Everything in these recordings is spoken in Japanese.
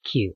9、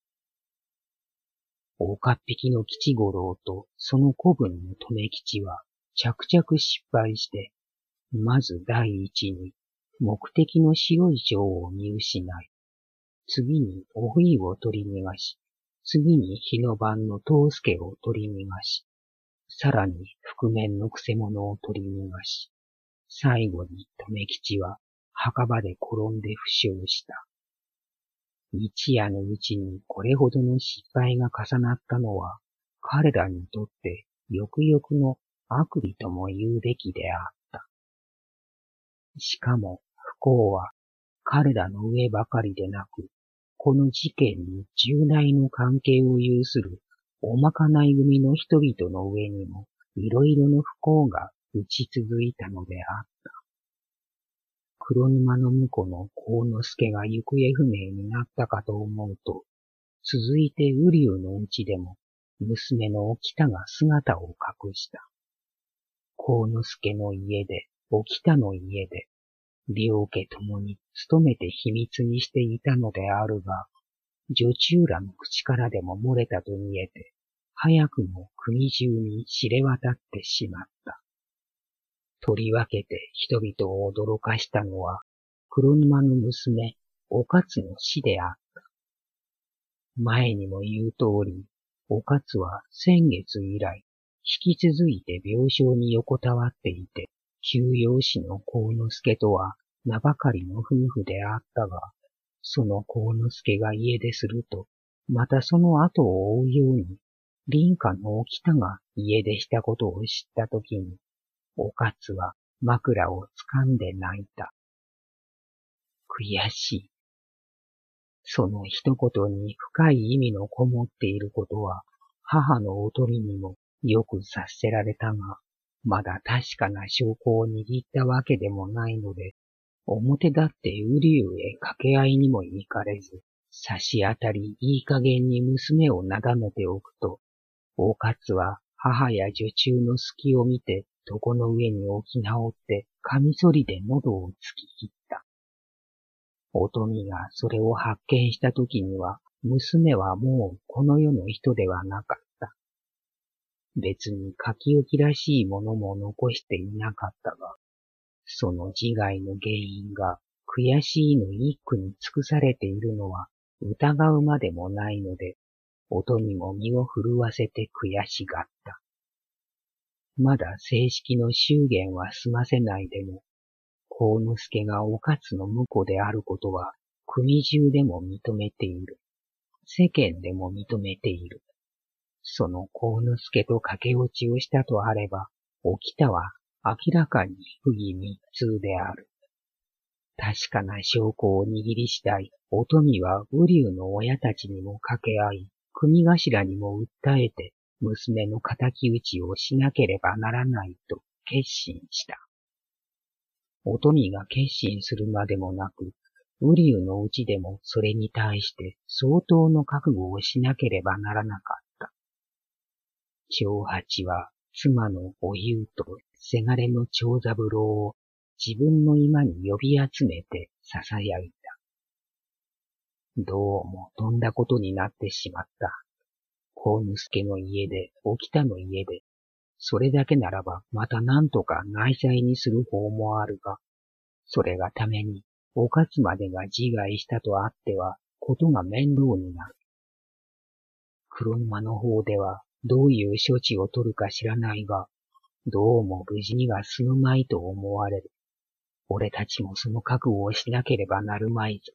岡っ引きの吉五郎とその子分の留吉は着々失敗して、まず第一に目的の白い蝶を見失い、次にお冬を取り逃がし、次に日の晩の藤助を取り逃がし、さらに覆面のくせ者を取り逃がし、最後に留吉は墓場で転んで負傷した。一夜のうちにこれほどの失敗が重なったのは、彼らにとってよくよくの悪理とも言うべきであった。しかも不幸は彼らの上ばかりでなく、この事件に重大の関係を有するおまかない組の人々の上にもいろいろの不幸が打ち続いたのであった。黒沼の婿の幸之助が行方不明になったかと思うと、続いて瓜生のうちでも娘のお北が姿を隠した。幸之助の家で、お北の家で、両家ともに努めて秘密にしていたのであるが、女中らの口からでも漏れたと見えて、早くも国中に知れ渡ってしまった。とりわけて人々を驚かしたのは、黒沼の娘、お勝の死であった。前にも言う通り、お勝は先月以来、引き続いて病床に横たわっていて、休養士の幸之助とは名ばかりの夫婦であったが、その幸之助が家出すると、またその後を追うように、隣家のお北が家出したことを知ったときに、お勝は枕を掴んで泣いた。悔しい。その一言に深い意味のこもっていることは、母のおとりにもよく察せられたが、まだ確かな証拠を握ったわけでもないので、表立って瓜生へ掛け合いにも行かれず、差し当たりいい加減に娘をなだめておくと、お勝は母や女中の隙を見て、床の上に置き直って、カミソリで喉を突き切った。おとみがそれを発見したときには、娘はもうこの世の人ではなかった。別に書き置きらしいものも残していなかったが、その自害の原因が悔しいの一句に尽くされているのは疑うまでもないので、おとみも身を震わせて悔しがった。まだ正式の祝言は済ませないでも、幸之助がお勝の婿であることは国中でも認めている。世間でも認めている。その幸之助と駆け落ちをしたとあれば、お北は明らかに不義密通である。確かな証拠を握り次第、おとみは瓜生の親たちにも掛け合い、組頭にも訴えて、娘の敵討ちをしなければならないと決心した。おとみが決心するまでもなく、瓜生のうちでもそれに対して相当の覚悟をしなければならなかった。長八は妻のおゆうとせがれの長三郎を自分の居間に呼び集めて囁いた。どうもとんだことになってしまった。幸之助の家で、お北の家で、それだけならばまた何とか内妻にする方もあるが、それがために、お勝までが自害したとあっては、ことが面倒になる。黒沼の方では、どういう処置を取るか知らないが、どうも無事には済むまいと思われる。俺たちもその覚悟をしなければなるまいぞ。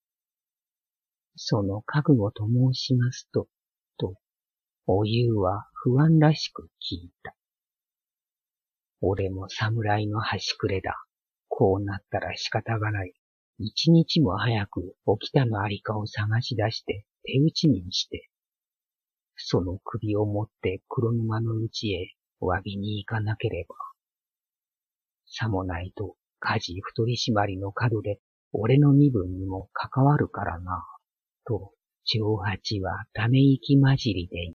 その覚悟と申しますと、おゆうは不安らしく聞いた。俺も侍の端くれだ。こうなったら仕方がない。一日も早くお北のありかを探し出して手打ちにして、その首を持って黒沼の家へ詫びに行かなければ。さもないと家事太り締まりの角で俺の身分にも関わるからな。と長八はため息混じりで言った。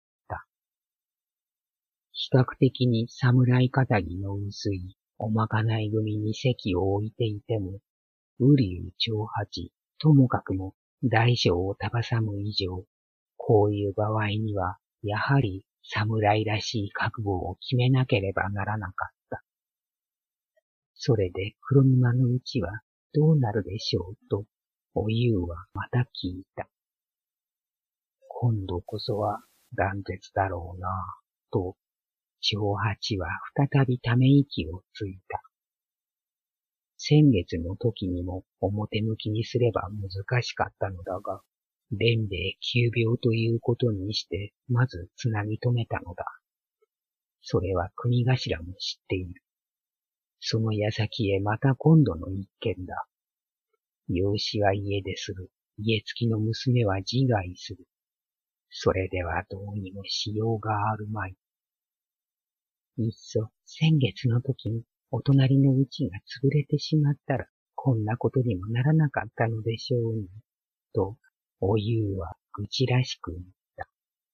比較的に侍肩着の薄いおまかない組に席を置いていても、瓜生長八、ともかくも大小をたばさむ以上、こういう場合には、やはり侍らしい覚悟を決めなければならなかった。それで黒沼のうちはどうなるでしょうと、おゆうはまた聞いた。今度こそは断絶だろうな、と、長八は再びため息をついた。先月の時にも表向きにすれば難しかったのだが、伝兵衛急病ということにして、まずつなぎ止めたのだ。それは国頭も知っている。その矢先へまた今度の一件だ。養子は家出する。家付きの娘は自害する。それではどうにもしようがあるまい。いっそ先月の時にお隣のうちが潰れてしまったら、こんなことにもならなかったのでしょうに、と、おゆうは愚痴らしく言った。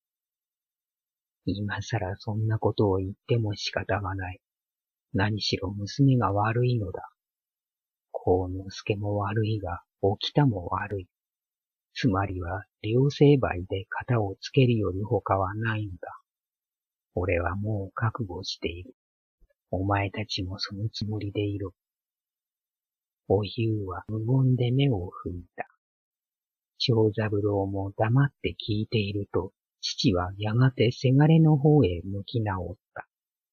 今さらそんなことを言っても仕方がない。何しろ娘が悪いのだ。幸之助も悪いが、お北も悪い。つまりは、両成敗で片をつけるより他はないのだ。俺はもう覚悟している。お前たちもそのつもりでいろ。おゆうは無言で目を拭いた。長三郎も黙って聞いていると、父はやがてせがれの方へ向き直った。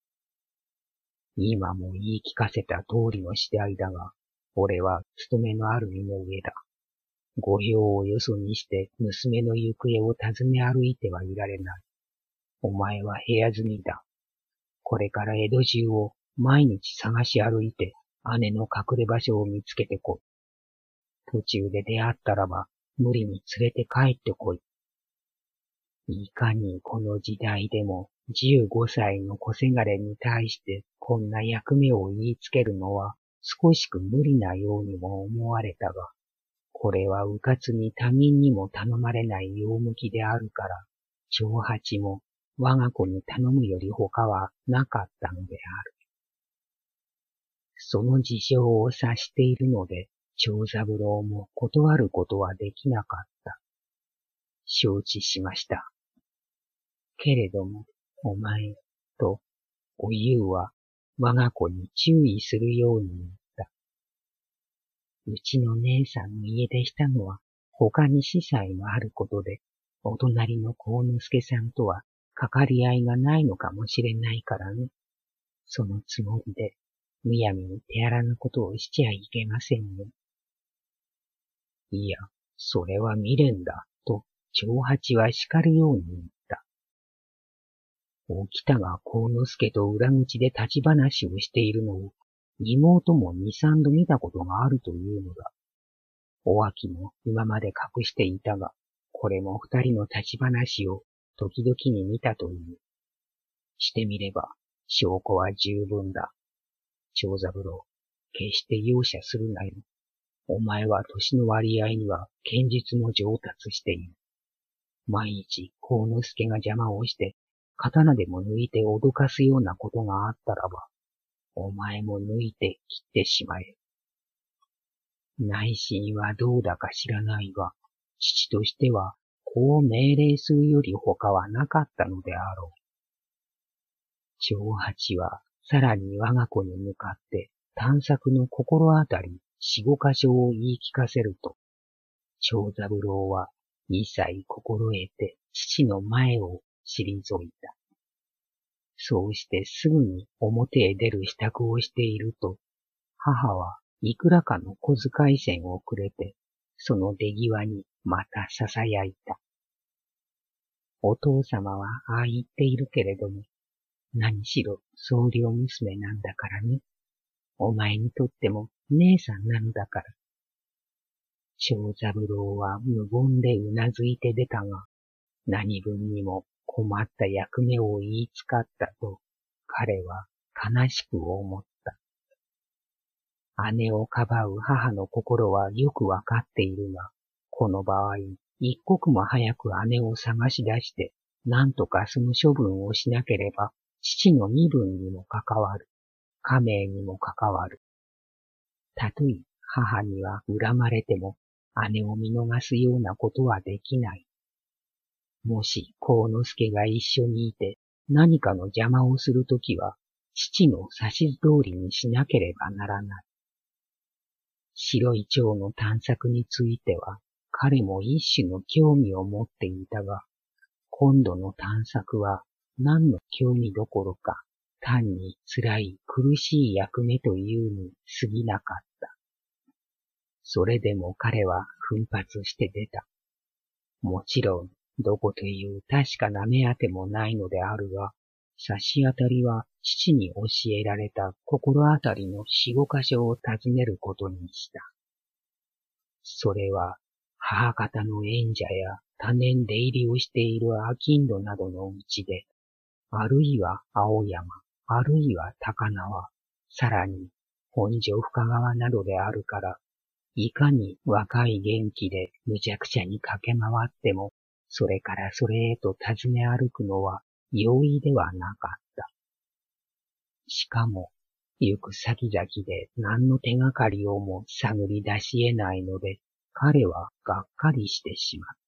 今も言い聞かせた通りの次第だが、俺は務めのある身の上だ。御用をよそにして娘の行方を尋ね歩いてはいられない。お前は部屋住みだ。これから江戸中を毎日探し歩いて姉の隠れ場所を見つけてこい。途中で出会ったらば無理に連れて帰ってこい。いかにこの時代でも15歳の小せがれに対してこんな役目を言いつけるのは少しく無理なようにも思われたが、これはうかつに他人にも頼まれない用向きであるから、長八も我が子に頼むより他はなかったのである。その事情を察しているので、長三郎も断ることはできなかった。承知しました。けれども、お前とおゆうは我が子に注意するように言った。うちの姉さんの家出したのは他に司祭もあることで、お隣の幸之助さんとはかかり合いがないのかもしれないからね。そのつもりで、むやみに手荒なことをしちゃいけませんよ。いや、それは未練だ、と長八は叱るように言った。お北が幸之助と裏口で立ち話をしているのを、妹も二三度見たことがあるというのだ。お秋も今まで隠していたが、これも二人の立ち話を時々に見たという。してみれば、証拠は十分だ。長三郎、決して容赦するなよ。お前は年の割合には剣術も上達している。毎日幸之助が邪魔をして、刀でも抜いて脅かすようなことがあったらば、お前も抜いて切ってしまえ。内心はどうだか知らないが、父としてはこう命令するより他はなかったのであろう。長八はさらに我が子に向かって探索の心当たり四五箇所を言い聞かせると、長三郎は一切心得て父の前を退いた。そうしてすぐに表へ出る支度をしていると、母はいくらかの小遣い銭をくれて、その出際にまた囁いた。お父様はああ言っているけれども、何しろ総領娘なんだからね。お前にとっても姉さんなのだから。長三郎は無言でうなずいて出たが、何分にも困った役目を言いつかったと、彼は悲しく思った。姉をかばう母の心はよくわかっているが、この場合、一刻も早く姉を探し出して、何とかその処分をしなければ、父の身分にも関わる。家名にも関わる。たとえ母には恨まれても、 姉を見逃すようなことはできない。もし幸之助が一緒にいて何かの邪魔をするときは、父の指図通りにしなければならない。白い蝶の探索については、彼も一種の興味を持っていたが、今度の探索は何の興味どころか、単に辛い苦しい役目というに過ぎなかった。それでも彼は奮発して出た。もちろん、どこという確かな目当てもないのであるが、差し当たりは父に教えられた心当たりの4、5箇所を訪ねることにした。それは母方の縁者や多年出入りをしている商人などのうちで、あるいは青山、あるいは高輪、さらに本所深川などであるから、いかに若い元気で無茶苦茶に駆け回っても、それからそれへと尋ね歩くのは容易ではなかった。しかも、行く先々で何の手がかりをも探り出し得ないので、彼はがっかりしてしまった。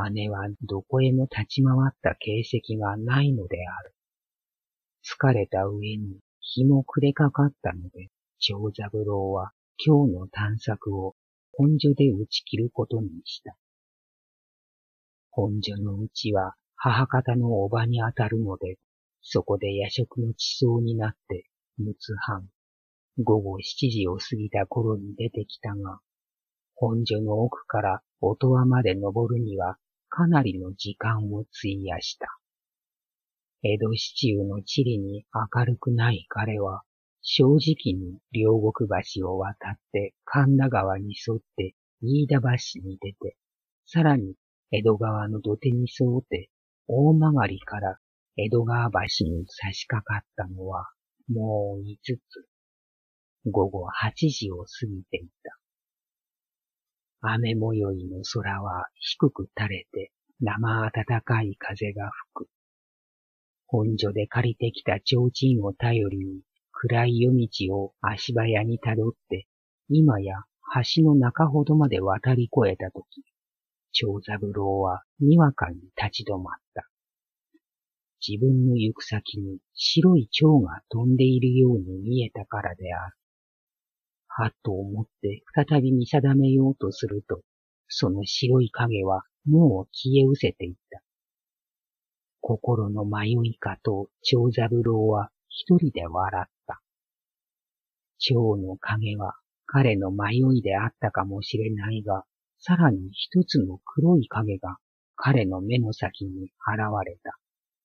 姉はどこへも立ち回った形跡がないのである。疲れた上に日も暮れかかったので、長三郎は今日の探索を本所で打ち切ることにした。本所のうちは母方の叔母にあたるので、そこで夜食の馳走になって6つ半、午後7時を過ぎた頃に出てきたが、本所の奥から音羽まで登るにはかなりの時間を費やした。江戸市中の地理に明るくない彼は、正直に両国橋を渡って神田川に沿って飯田橋に出て、さらに江戸川の土手に沿って大曲から江戸川橋に差し掛かったのはもう5つ。午後8時を過ぎていた。雨模様の空は低く垂れて生暖かい風が吹く。本所で借りてきた提灯を頼りに暗い夜道を足早にたどって、今や橋の中ほどまで渡り越えたとき、長三郎はにわかに立ち止まった。自分の行く先に白い蝶が飛んでいるように見えたからである。はっと思って再び見定めようとすると、その白い影はもう消え失せていった。心の迷いかと長三郎は一人で笑った。蝶の影は彼の迷いであったかもしれないが、さらに一つの黒い影が彼の目の先に現れた。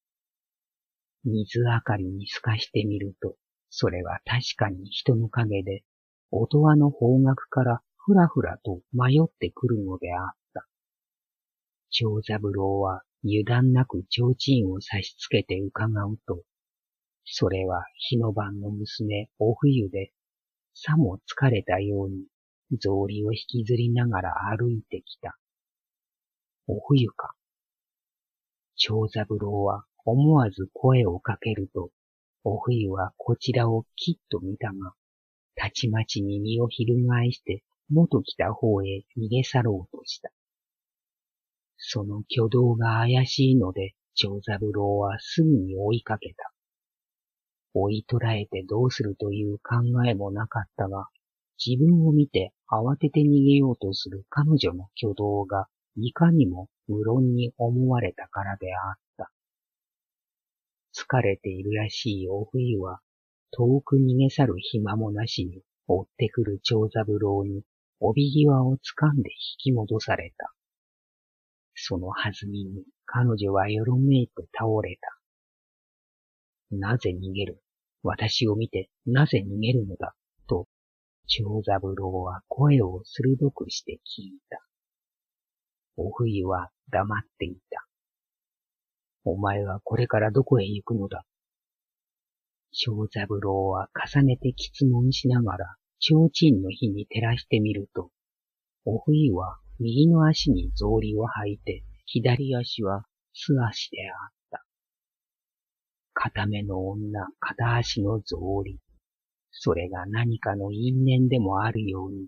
水明かりに透かしてみると、それは確かに人の影で、音羽の方角からふらふらと迷ってくるのであった。長三郎は油断なく提灯を差し付けて伺うと、それは日の晩の娘お冬で、さも疲れたように草履を引きずりながら歩いてきた。お冬か。長三郎は思わず声をかけると、お冬はこちらをきっと見たが、たちまちに身を翻して元来た方へ逃げ去ろうとした。その挙動が怪しいので、長三郎はすぐに追いかけた。追い捕らえてどうするという考えもなかったが、自分を見て慌てて逃げようとする彼女の挙動がいかにも無論に思われたからであった。疲れているらしいお冬は、遠く逃げ去る暇もなしに追ってくる長三郎に帯際をつかんで引き戻された。その弾みに彼女はよろめいて倒れた。なぜ逃げる？私を見てなぜ逃げるのだ？と、長三郎は声を鋭くして聞いた。お冬は黙っていた。お前はこれからどこへ行くのだ？長三郎は重ねて詰問しながら、提灯の火に照らしてみると、お冬は右の足に草履を履いて、左足は素足であった。片目の女、片足の草履。それが何かの因縁でもあるように、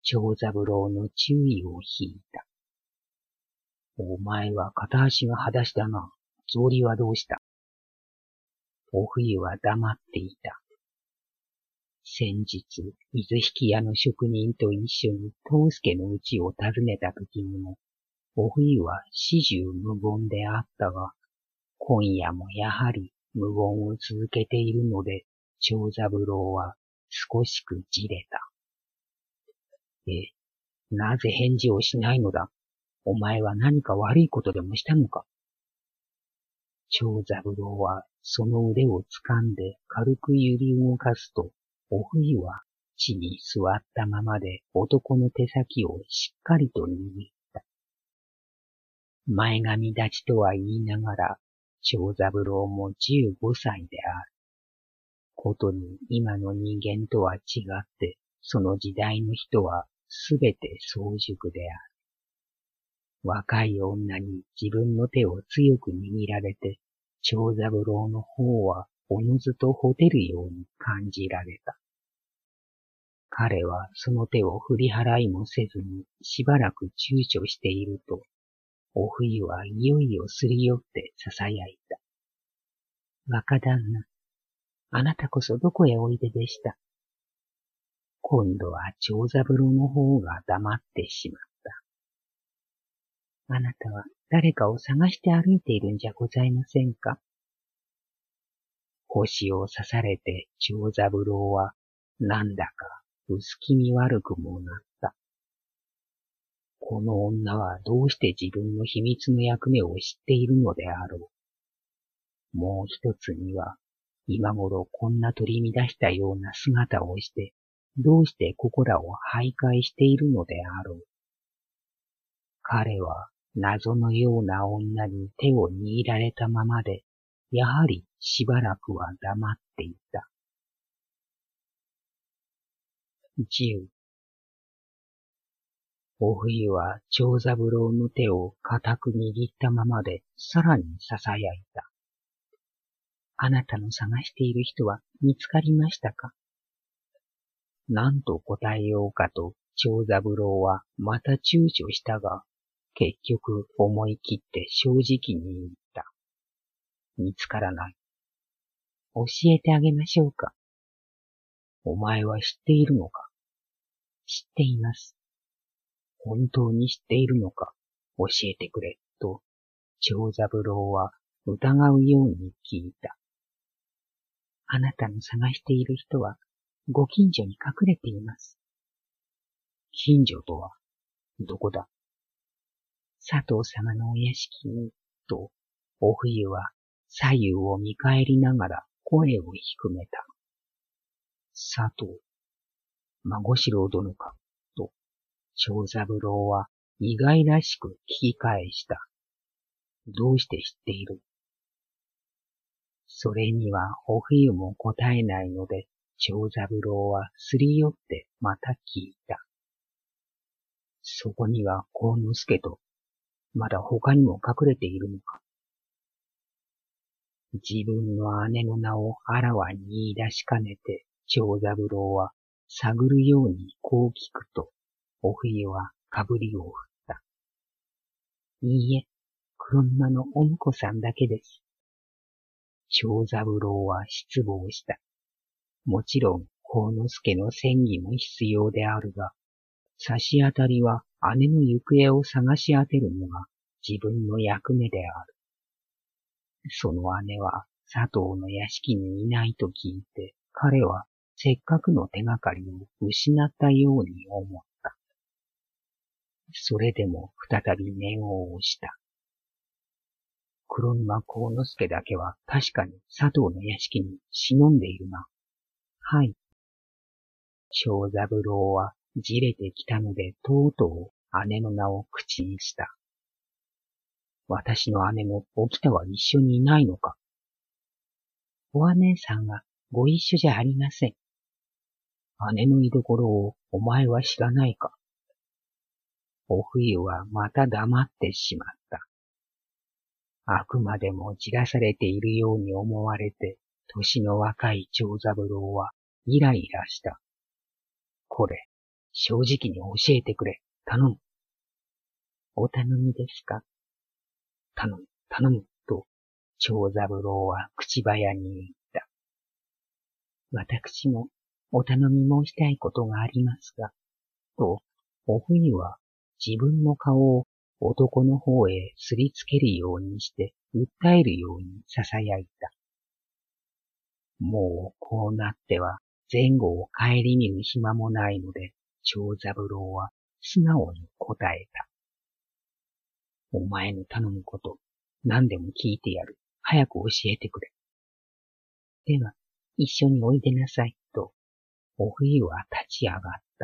長三郎の注意を引いた。お前は片足が裸足だな。草履はどうした？お冬は黙っていた。先日、水引屋の職人と一緒に藤助の家を訪ねた時にも、お冬は始終無言であったが、今夜もやはり無言を続けているので、長三郎は少しくじれた。なぜ返事をしないのだ？お前は何か悪いことでもしたのか？長三郎はその腕を掴んで軽く揺り動かすと、お冬は地に座ったままで男の手先をしっかりと握った。前髪立ちとは言いながら、長三郎も15歳である。ことに今の人間とは違って、その時代の人はすべて早熟である。若い女に自分の手を強く握られて、長三郎の方はおのずとほてるように感じられた。彼はその手を振り払いもせずにしばらく躊躇していると、お冬はいよいよすり寄って囁いた。若旦那、あなたこそどこへおいででした？今度は長三郎の方が黙ってしまった。あなたは誰かを探して歩いているんじゃございませんか？腰を刺されて長三郎はなんだか薄気味悪くもなった。この女はどうして自分の秘密の役目を知っているのであろう。もう一つには、今頃こんな取り乱したような姿をして、どうしてここらを徘徊しているのであろう。彼は謎のような女に手を握られたままで、やはりしばらくは黙っていた。10お冬は長三郎の手を固く握ったままでさらに囁いた。あなたの探している人は見つかりましたか？何と答えようかと長三郎はまた躊躇したが、結局思い切って正直に言った。見つからない。教えてあげましょうか。お前は知っているのか？知っています。本当に知っているのか？教えてくれ、と長三郎は疑うように聞いた。あなたの探している人はご近所に隠れています。近所とはどこだ？佐藤様のお屋敷に、とお冬は左右を見返りながら声を低めた。佐藤、孫四郎殿か、と長三郎は意外らしく聞き返した。どうして知っている？それにはお冬も答えないので、長三郎はすり寄ってまた聞いた。そこには幸之助と、まだ他にも隠れているのか。自分の姉の名をあらわに言い出しかねて、長三郎は探るようにこう聞くと、お冬はかぶりを振った。いいえ、黒馬のお婿さんだけです。長三郎は失望した。もちろん、幸之助の詮議も必要であるが、差し当たりは姉の行方を探し当てるのが自分の役目である。その姉は佐藤の屋敷にいないと聞いて、彼はせっかくの手がかりを失ったように思った。それでも再び念を押した。黒沼幸之助だけは確かに佐藤の屋敷に忍んでいるな。はい。長三郎はじれてきたのでとうとう姉の名を口にした。私の姉も沖田は一緒にいないのか。お姉さんはご一緒じゃありません。姉の居所をお前は知らないか。お冬はまた黙ってしまった。あくまでもじらされているように思われて、年の若い長三郎はイライラした。これ、 正直に教えてくれ。頼む。お頼みですか？頼む、頼む、と、長三郎は口早に言った。私もお頼み申したいことがありますが、と、お冬は自分の顔を男の方へすりつけるようにして訴えるように囁いた。もうこうなっては前後を顧みる暇もないので、長三郎は素直に答えた。お前の頼むこと、何でも聞いてやる。早く教えてくれ。では、一緒においでなさい、と、お冬は立ち上がった。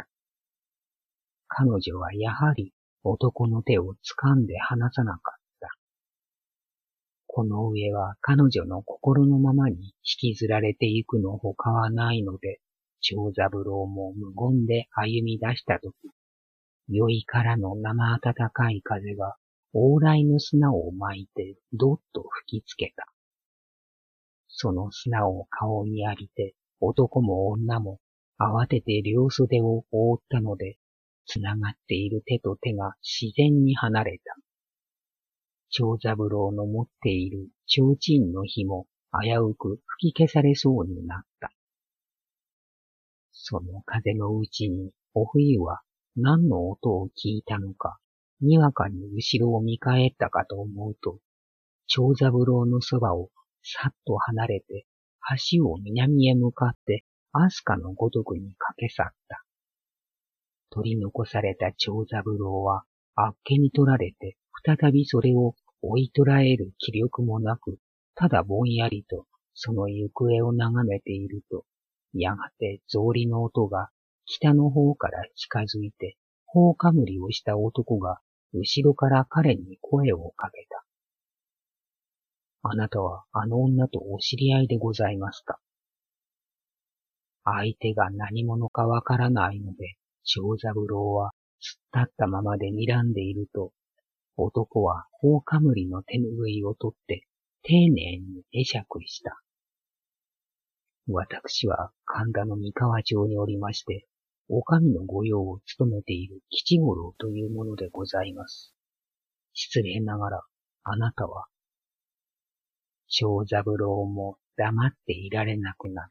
彼女はやはり男の手を掴んで離さなかった。この上は彼女の心のままに引きずられていくのほかはないので、長三郎も無言で歩み出したとき、酔いからの生暖かい風が往来の砂を巻いてどっと吹きつけた。その砂を顔に浴びて男も女も慌てて両袖を覆ったので、つながっている手と手が自然に離れた。長三郎の持っている提灯の火も危うく吹き消されそうになった。その風のうちにお冬は何の音を聞いたのか、にわかに後ろを見返ったかと思うと、長三郎のそばをさっと離れて、橋を南へ向かって飛鳥のごとくに駆け去った。取り残された長三郎はあっけに取られて、再びそれを追い捕らえる気力もなく、ただぼんやりとその行方を眺めていると、やがて草履の音が北の方から近づいて、頬かむりをした男が後ろから彼に声をかけた。あなたはあの女とお知り合いでございますか？相手が何者かわからないので、長三郎は突っ立ったままで睨んでいると、男は頬かむりの手ぬぐいを取って丁寧に会釈した。私は神田の三河町におりまして、お上の御用を務めている吉五郎というものでございます。失礼ながら、あなたは、長三郎も黙っていられなくなった。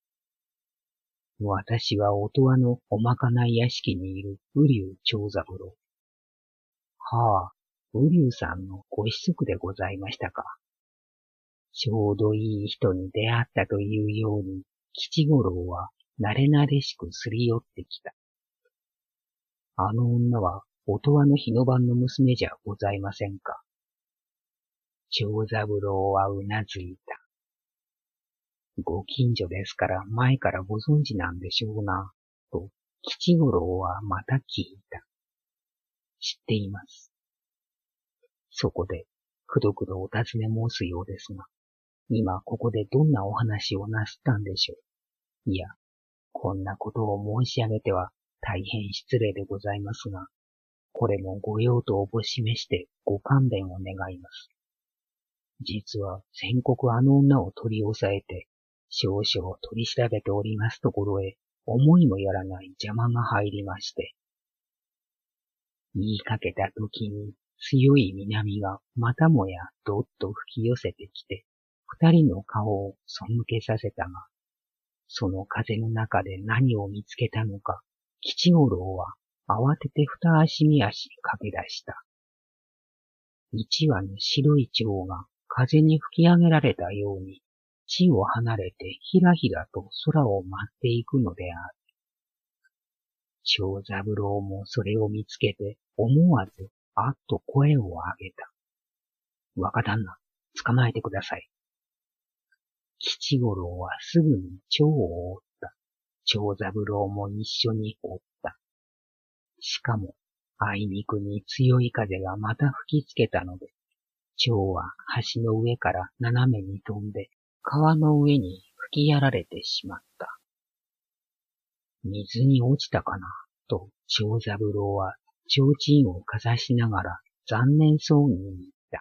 私は音羽のおまかない屋敷にいる瓜生長三郎。はあ、瓜生さんのご子息でございましたか。ちょうどいい人に出会ったというように、吉五郎は慣れ慣れしくすり寄ってきた。あの女は音羽の日の番の娘じゃございませんか。長三郎はうなずいた。ご近所ですから前からご存知なんでしょうな、と吉五郎はまた聞いた。知っています。そこでくどくどお尋ね申すようですが、今ここでどんなお話をなすったんでしょう。いや、こんなことを申し上げては大変失礼でございますが、これもご用途をお示してご勘弁を願います。実は先刻あの女を取り押さえて、少々取り調べておりますところへ、思いもやらない邪魔が入りまして。言いかけた時に強い南がまたもやどっと吹き寄せてきて、二人の顔を背けさせたが、その風の中で何を見つけたのか、吉五郎は慌てて二足三足駆け出した。一羽の白い蝶が風に吹き上げられたように、地を離れてひらひらと空を舞っていくのである。長三郎もそれを見つけて思わずあっと声を上げた。若旦那、捕まえてください。吉五郎はすぐに蝶を追った。長三郎も一緒に追った。しかも、あいにくに強い風がまた吹きつけたので、蝶は橋の上から斜めに飛んで、川の上に吹きやられてしまった。水に落ちたかな、と長三郎は提灯をかざしながら残念そうに言った。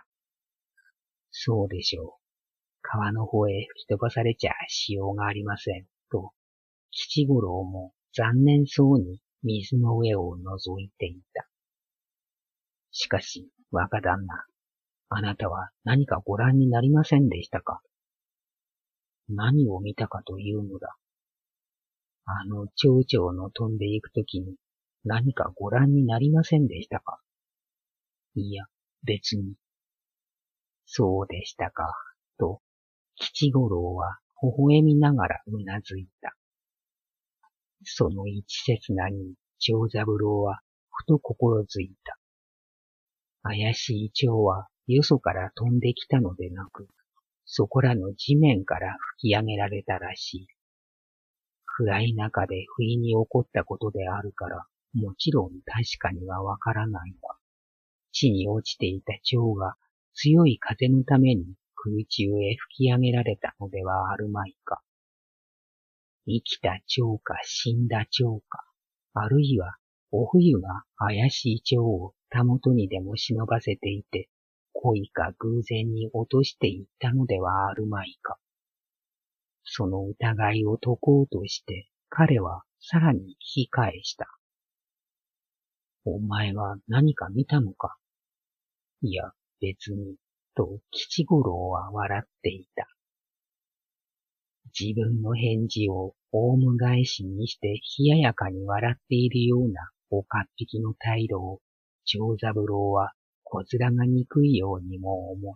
そうでしょう。川の方へ吹き飛ばされちゃしようがありません、と吉五郎も残念そうに水の上を覗いていた。しかし、若旦那、あなたは何かご覧になりませんでしたか？何を見たかというのだ。あの蝶々の飛んでいくときに何かご覧になりませんでしたか？いや、別に。そうでしたか、と、吉五郎は微笑みながらうなずいた。その一刹那に長三郎はふと心づいた。怪しい蝶はよそから飛んできたのでなく、そこらの地面から吹き上げられたらしい。暗い中で不意に起こったことであるから、もちろん確かにはわからないが、地に落ちていた蝶が強い風のために空中へ吹き上げられたのではあるまいか。生きた蝶か死んだ蝶か、あるいはお冬が怪しい蝶をたもとにでも忍ばせていて、恋か偶然に落としていったのではあるまいか。その疑いを解こうとして彼はさらに引き返した。お前は何か見たのか？いや、別に、と吉五郎は笑っていた。自分の返事をオウム返しにして冷ややかに笑っているような岡っ引きの態度を長三郎はこずらが憎いようにも思った。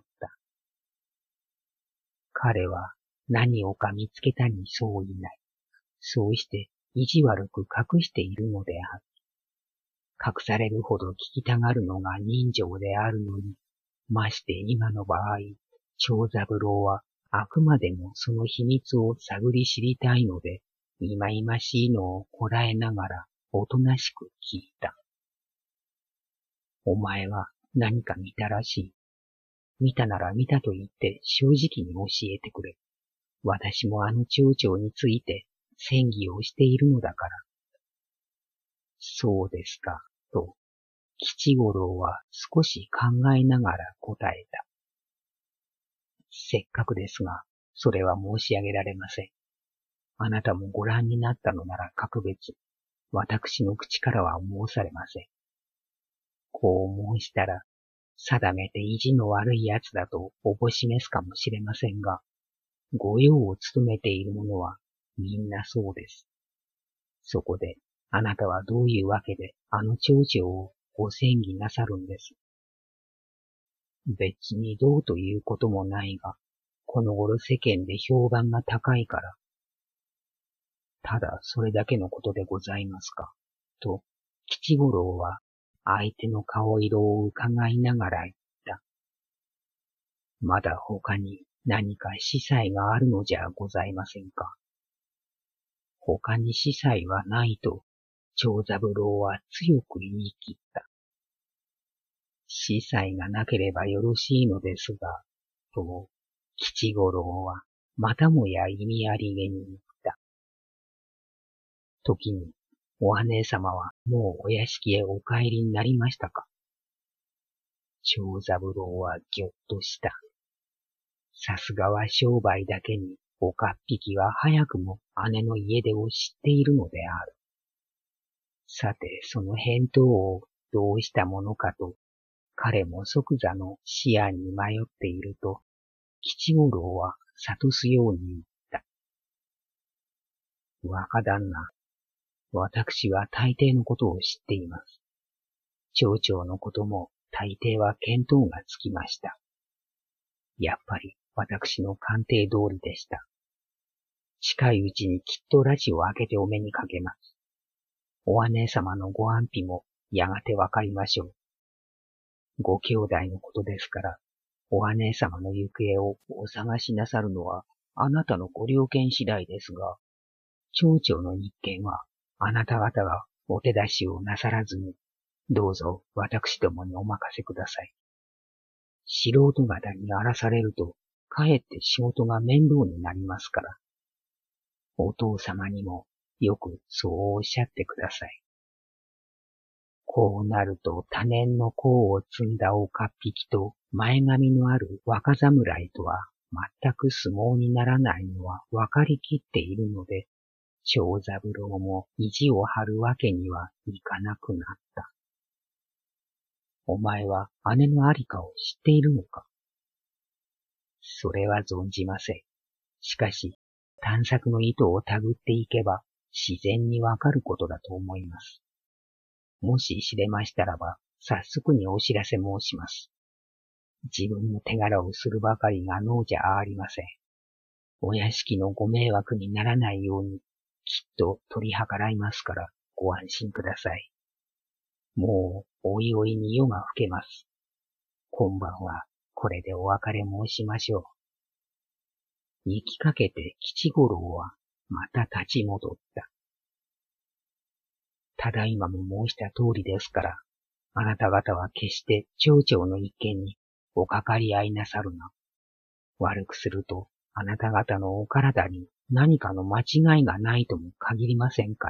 彼は何をか見つけたにそういない。そうして意地悪く隠しているのである。隠されるほど聞きたがるのが人情であるのに、まして今の場合、長三郎はあくまでもその秘密を探り知りたいので、いまいましいのをこらえながらおとなしく聞いた。お前は何か見たらしい。見たなら見たと言って正直に教えてくれ。私もあの蝶々について詮議をしているのだから。そうですか、と、吉五郎は少し考えながら答えた。せっかくですが、それは申し上げられません。あなたもご覧になったのなら格別、私の口からは申されません。こう申したら、定めて意地の悪い奴だとおぼしめすかもしれませんが、御用を務めている者はみんなそうです。そこで、あなたはどういうわけであの蝶々をご詮議なさるんです。別にどうということもないが、この頃世間で評判が高いから。ただそれだけのことでございますか、と、吉五郎は相手の顔色を伺いながら言った。まだ他に何か司祭があるのじゃございませんか。他に司祭はないと、長三郎は強く言い切った。司祭がなければよろしいのですが、と、吉五郎はまたもや意味ありげに言った。時に、お姉様はもうお屋敷へお帰りになりましたか。長三郎はぎょっとした。さすがは商売だけに、岡っ引きは早くも姉の家出を知っているのである。さて、その返答をどうしたものかと、彼も即座の思案に迷っていると、吉五郎は諭すように言った。若旦那、私は大抵のことを知っています。町長のことも大抵は見当がつきました。やっぱり私の鑑定通りでした。近いうちにきっと拉致を開けてお目にかけます。お姉様のご安否もやがてわかりましょう。ご兄弟のことですから、お姉様の行方をお探しなさるのはあなたのご了見次第ですが、町長の一件はあなた方がお手出しをなさらずに、どうぞ私どもにお任せください。素人方に荒らされると、かえって仕事が面倒になりますから。お父様にもよくそうおっしゃってください。こうなると多年の功を積んだ岡っ引きと前髪のある若侍とは全く相撲にならないのは分かりきっているので、 長三郎も意地を張るわけにはいかなくなった。お前は姉のありかを知っているのか？それは存じません。しかし、探索の意図をたぐっていけば、自然にわかることだと思います。もし知れましたらば、早速にお知らせ申します。自分の手柄をするばかりが能じゃありません。お屋敷のご迷惑にならないように、きっと取り計らいますから、ご安心ください。もう、おいおいに夜が更けます。今晩は、これでお別れ申しましょう。言いかけて吉五郎は、また立ち戻った。ただいまも申した通りですから、あなた方は決して町長の一件におかかり合いなさるな。悪くすると、あなた方のお体に何かの間違いがないとも限りませんから。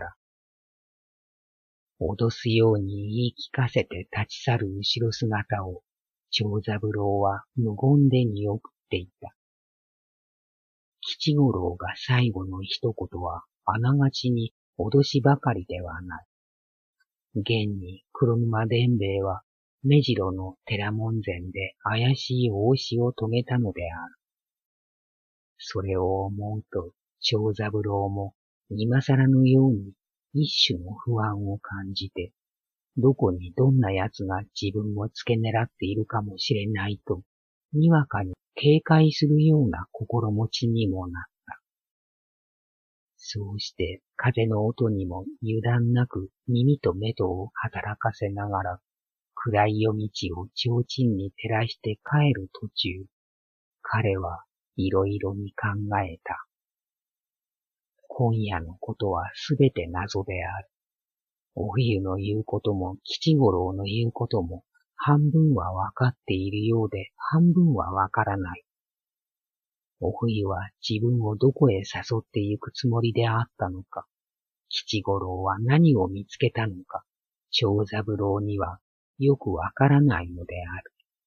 脅すように言い聞かせて立ち去る後ろ姿を、長三郎は無言で見送っていた。吉五郎が最後の一言は、あながちに脅しばかりではない。現に黒沼伝兵衛は、目白の寺門前で怪しい大死を遂げたのである。それを思うと、長三郎も今更のように一種の不安を感じて、どこにどんな奴が自分を付け狙っているかもしれないと、にわかに警戒するような心持ちにもなった。そうして風の音にも油断なく耳と目とを働かせながら、暗い夜道を提灯に照らして帰る途中、彼はいろいろに考えた。今夜のことはすべて謎である。お冬の言うことも吉五郎の言うことも半分はわかっているようで半分はわからない。お冬は自分をどこへ誘って行くつもりであったのか、吉五郎は何を見つけたのか、長三郎にはよくわからないのである。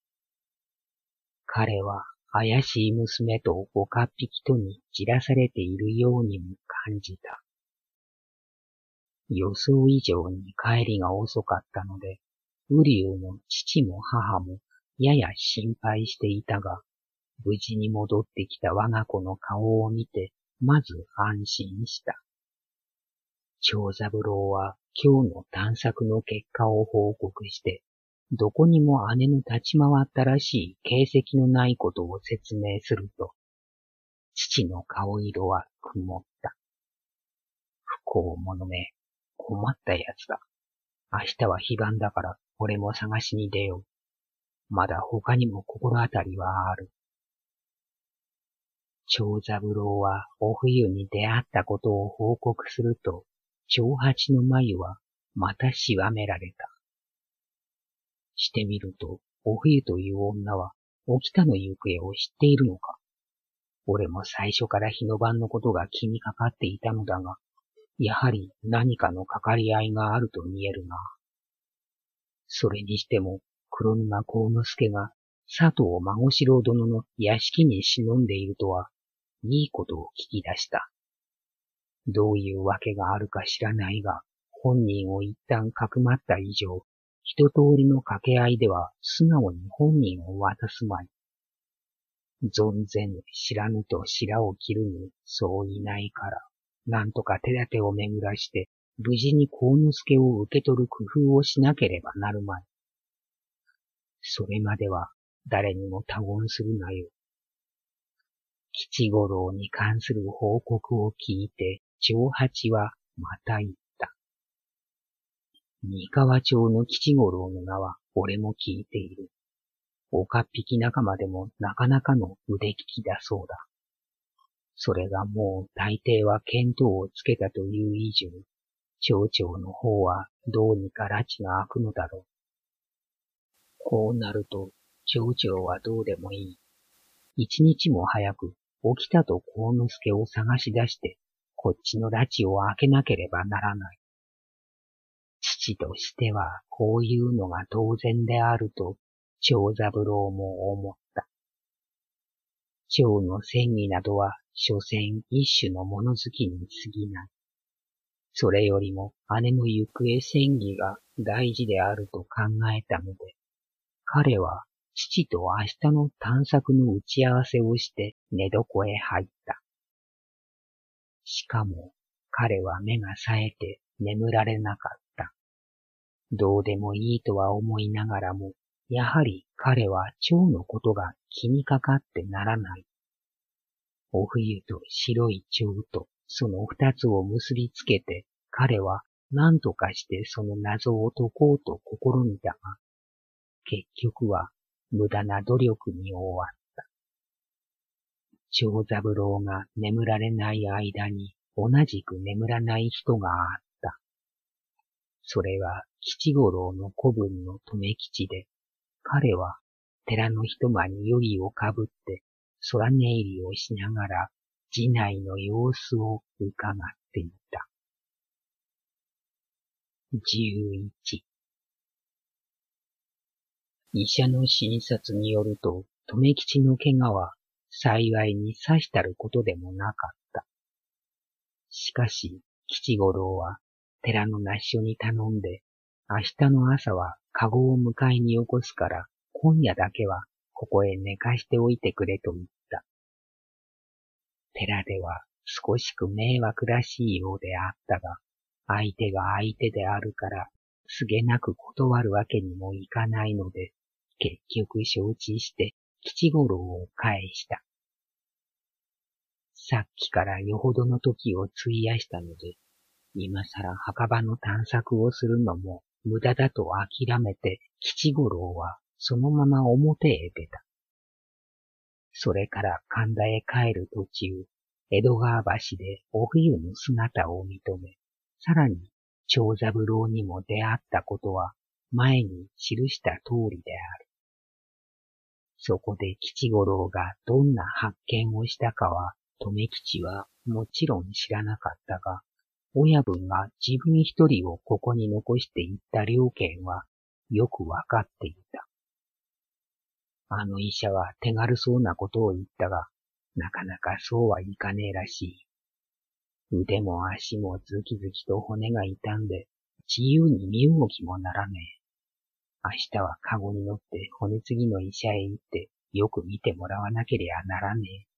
彼は怪しい娘と岡っ引きとにじらされているようにも感じた。予想以上に帰りが遅かったので、瓜生の父も母もやや心配していたが、無事に戻ってきた我が子の顔を見て、まず安心した。長三郎は今日の探索の結果を報告して、どこにも姉の立ち回ったらしい形跡のないことを説明すると、父の顔色は曇った。不幸者め、困ったやつだ。明日は非番だから俺も探しに出よう。まだ他にも心当たりはある。長三郎はお冬に出会ったことを報告すると、長八の眉はまたしわめられた。してみると、お冬という女は、お北の行方を知っているのか。俺も最初から日の晩のことが気にかかっていたのだが、やはり何かのかかり合いがあると見えるな。それにしても、黒沼幸之助が佐藤孫四郎殿の屋敷に忍んでいるとは、いいことを聞き出した。どういうわけがあるか知らないが、本人を一旦かくまった以上、一通りの掛け合いでは素直に本人を渡すまい。存ぜぬ知らぬと白を切るにそういないから、なんとか手立てを巡らして、無事に幸之助を受け取る工夫をしなければなるまい。それまでは誰にも他言するなよ。吉五郎に関する報告を聞いて、長八はまた言った。三河町の吉五郎の名は俺も聞いている。岡っ引き仲間でもなかなかの腕利きだそうだ。それがもう大抵は見当をつけたという以上、町長の方はどうにか拉致が開くのだろう。こうなると、町長はどうでもいい。一日も早く起きたと幸之助を探し出して、こっちの拉致を開けなければならない。父としてはこういうのが当然であると、長三郎も思った。長の戦意などは、所詮一種の物好きに過ぎない。 それよりも姉の行方詮議が大事であると考えたので、彼は父と明日の探索の打ち合わせをして寝床へ入った。しかも彼は目が冴えて眠られなかった。どうでもいいとは思いながらも、やはり彼は蝶のことが気にかかってならない。お冬と白い蝶とその二つを結びつけて、彼は何とかしてその謎を解こうと試みたが、結局は無駄な努力に終わった。長三郎が眠られない間に同じく眠らない人があった。それは吉五郎の子分の留吉で、彼は寺の一間によぎをかぶって空寝入りをしながら寺内の様子を伺っていた。11医者の診察によると、留吉の怪我は幸いにさしたることでもなかった。しかし、吉五郎は寺の那須所に頼んで、明日の朝は籠を迎えに起こすから、今夜だけはここへ寝かしておいてくれと言った。寺では少しく迷惑らしいようであったが、相手が相手であるから、すげなく断るわけにもいかないので、結局承知して吉五郎を返した。さっきからよほどの時を費やしたので、今さら墓場の探索をするのも無駄だと諦めて吉五郎はそのまま表へ出た。それから神田へ帰る途中、江戸川橋でお冬の姿を認め、さらに長三郎にも出会ったことは前に記した通りである。そこで吉五郎がどんな発見をしたかは、留吉はもちろん知らなかったが、親分が自分一人をここに残していった了見はよくわかっていた。あの医者は手軽そうなことを言ったが、なかなかそうはいかねえらしい。腕も足もズキズキと骨が痛んで、自由に身動きもならねえ。明日はカゴに乗って骨継ぎの医者へ行ってよく見てもらわなけりゃならねえ。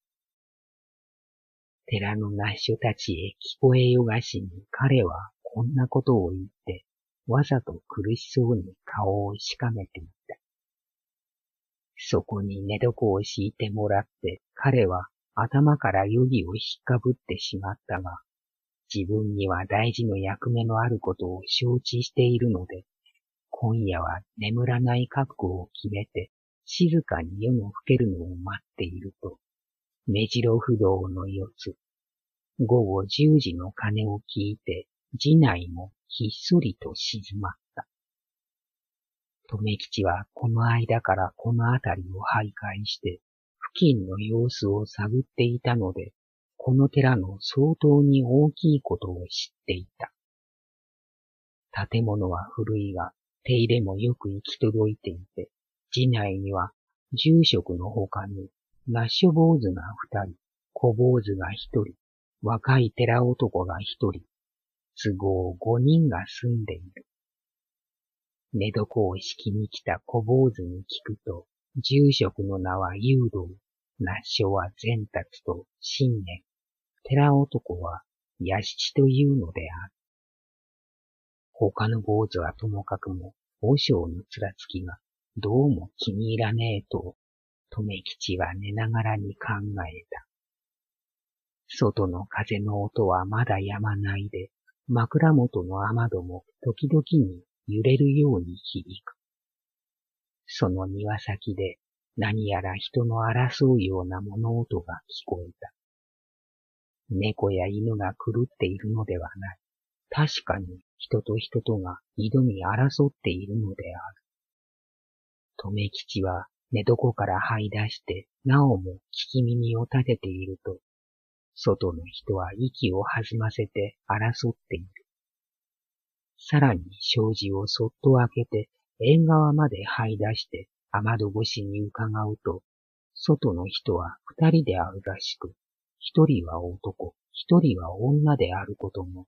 寺の那須所たちへ聞こえよがしに彼はこんなことを言って、わざと苦しそうに顔をしかめていた。そこに寝床を敷いてもらって彼は頭からよぎを引っかぶってしまったが、自分には大事の役目のあることを承知しているので、今夜は眠らない覚悟を決めて、静かに夜の更けるのを待っていると、目白不動の四つ、午後10時の鐘を聞いて、寺内もひっそりと静まった。留吉はこの間からこの辺りを徘徊して、付近の様子を探っていたので、この寺の相当に大きいことを知っていた。建物は古いが、手入れもよく行き届いていて、寺内には住職の他に、那須所坊主が2人、小坊主が1人、若い寺男が1人、都合5人が住んでいる。寝床を敷きに来た小坊主に聞くと、住職の名は幽道、那須所は善達と信念、寺男は弥七というのである。他の坊主はともかくも、和尚の面つきがどうも気に入らねえと、留吉は寝ながらに考えた。外の風の音はまだ止まないで、枕元の雨戸も時々に揺れるように響く。その庭先で何やら人の争うような物音が聞こえた。猫や犬が狂っているのではない。確かに人と人とが挑み争っているのである。留吉は寝床から這い出してなおも聞き耳を立てていると、外の人は息を弾ませて争っている。さらに障子をそっと開けて縁側まで這い出して雨戸越しに伺うと、外の人は2人であるらしく、1人は男、1人は女であることも、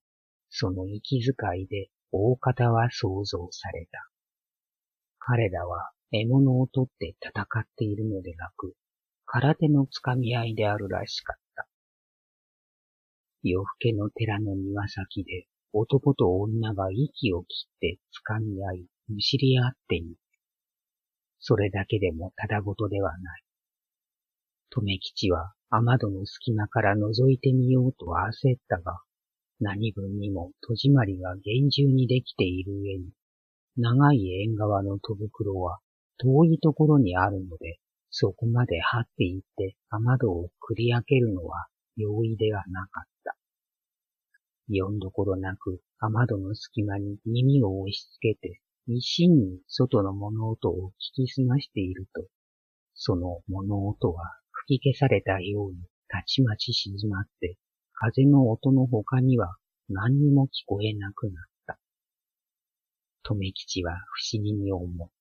その息遣いで大方は想像された。彼らは獲物を取って戦っているのでなく、空手のつかみ合いであるらしかった。夜更けの寺の庭先で男と女が息を切ってつかみ合い、むしり合っている。それだけでもただごとではない。留吉は雨戸の隙間から覗いてみようと焦ったが、何分にも戸締まりが厳重にできている上に、長い縁側の戸袋は遠いところにあるので、そこまで張っていって雨戸を繰り開けるのは容易ではなかった。よんどころなく雨戸の隙間に耳を押し付けて、一心に外の物音を聞き澄ましていると、その物音は吹き消されたようにたちまち静まって、風の音の他には何にも聞こえなくなった。留吉は不思議に思った。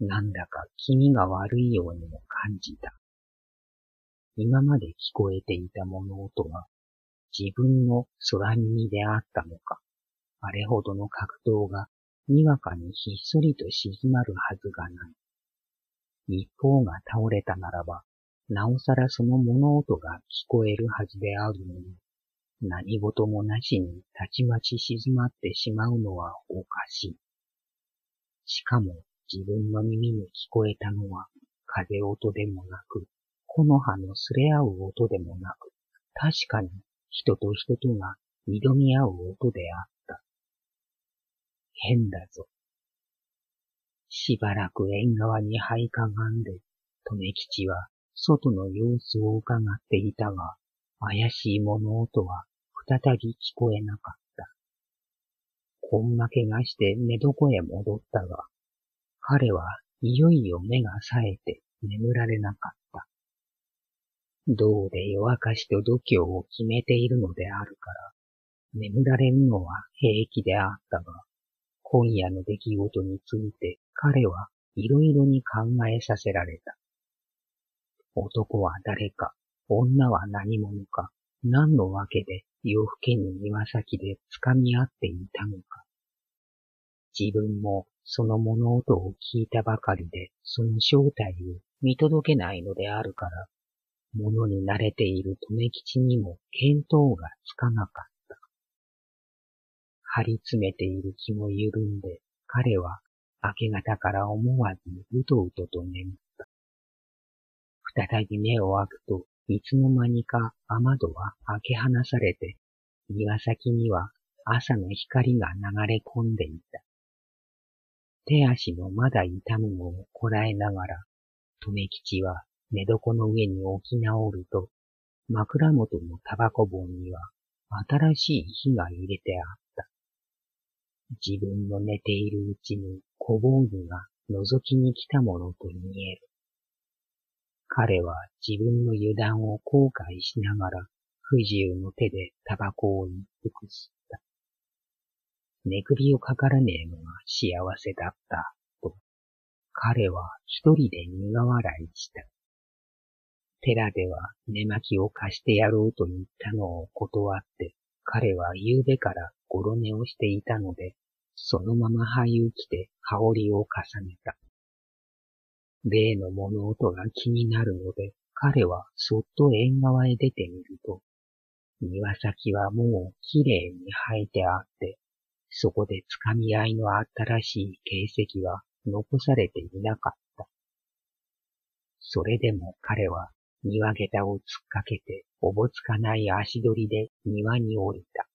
なんだか気味が悪いようにも感じた。今まで聞こえていた物音は自分の空耳であったのか、あれほどの格闘がにわかにひっそりと静まるはずがない。一方が倒れたならば、なおさらその物音が聞こえるはずであるのに、何事もなしにたちまち静まってしまうのはおかしい。しかも自分の耳に聞こえたのは風音でもなく、木の葉のすれ合う音でもなく、確かに人と人とが挑み合う音であった。変だぞ。しばらく縁側に這いかがんで、留吉は外の様子を伺っていたが、怪しい物音は再び聞こえなかった。根負けがして寝床へ戻ったが、彼はいよいよ目が冴えて眠られなかった。どうで夜明かしと度胸を決めているのであるから、眠られるのは平気であったが、今夜の出来事について彼はいろいろに考えさせられた。男は誰か、女は何者か、何のわけで夜更けに庭先で掴み合っていたのか。自分もその物音を聞いたばかりでその正体を見届けないのであるから、物に慣れている留吉にも見当がつかなかった。張り詰めている気も緩んで、彼は明け方から思わずうとうとと眠った。再び目を開くと、いつの間にか雨戸は開け放されて、庭先には朝の光が流れ込んでいた。手足のまだ痛むのをこらえながら、留吉は寝床の上に起き直ると、枕元のタバコ本には新しい火が入れてあった。自分の寝ているうちに小坊主が覗きに来たものと見える。彼は自分の油断を後悔しながら、不自由の手でタバコを一服吸った。寝首をかからねえのが幸せだった、と、彼は一人で苦笑いした。寺では寝巻きを貸してやろうと言ったのを断って、彼は夕べからごろ寝をしていたので、そのまま這い起きて羽織を重ねた。例の物音が気になるので、彼はそっと縁側へ出てみると、庭先はもうきれいに生えてあって、そこでつかみ合いの新しい形跡は残されていなかった。それでも彼は庭下駄を突っかけておぼつかない足取りで庭に降りた。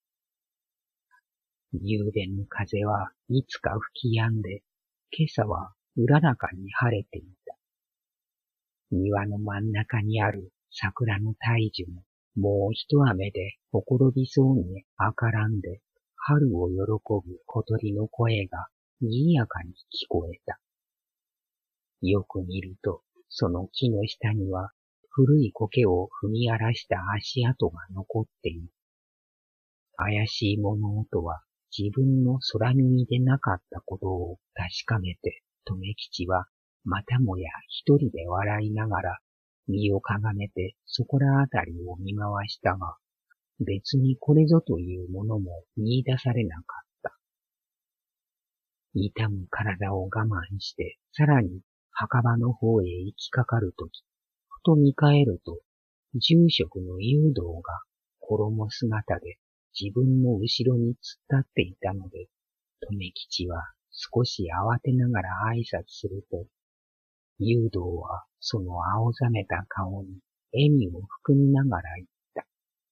夕べの風はいつか吹き止んで、今朝はうららかに晴れていた。庭の真ん中にある桜の大樹も、もう一雨でほころびそうに赤らんで、春を喜ぶ小鳥の声が賑やかに聞こえた。よく見ると、その木の下には古い苔を踏み荒らした足跡が残っている。怪しい物音は自分の空耳でなかったことを確かめて、留吉はまたもや一人で笑いながら身をかがめてそこらあたりを見回したが、 別にこれぞというものも見出されなかった。痛む体を我慢して、さらに墓場の方へ行きかかるとき、ふと見返ると、住職の幽道が衣姿で自分の後ろに突っ立っていたので、留吉は少し慌てながら挨拶すると、幽道はその青ざめた顔に笑みを含みながら言った。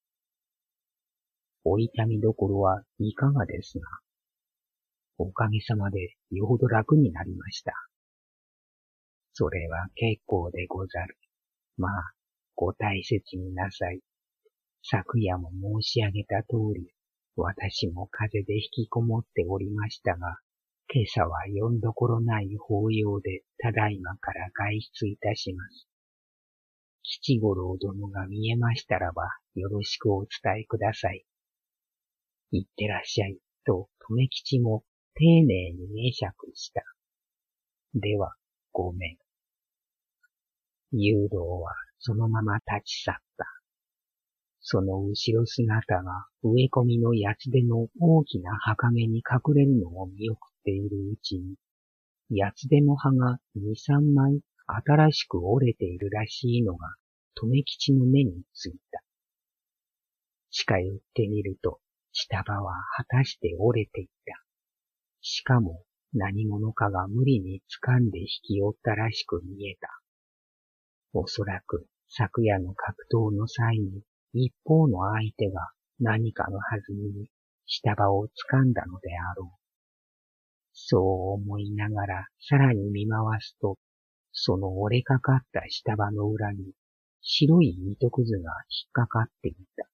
お痛みどころはいかがですが、おかげさまでよほど楽になりました。それは結構でござる。まあ、ご大切になさい。昨夜も申し上げた通り、私も風邪で引きこもっておりましたが、今朝はよんどころない法要でただいまから外出いたします。吉五郎殿が見えましたらば、よろしくお伝えください。行ってらっしゃい、と留吉も丁寧に会釈した。では、ごめん。幽道はそのまま立ち去った。その後ろ姿が植え込みの八つ手の大きな墓目に隠れるのを見送っているうちに、八つ手の葉が二三枚新しく折れているらしいのが留吉の目についた。近寄ってみると、下葉は果たして折れていた。しかも何者かが無理に掴んで引き寄ったらしく見えた。おそらく昨夜の格闘の際に一方の相手が何かの弾みに下葉を掴んだのであろう。そう思いながらさらに見回すと、その折れかかった下葉の裏に白い糸くずが引っかかっていた。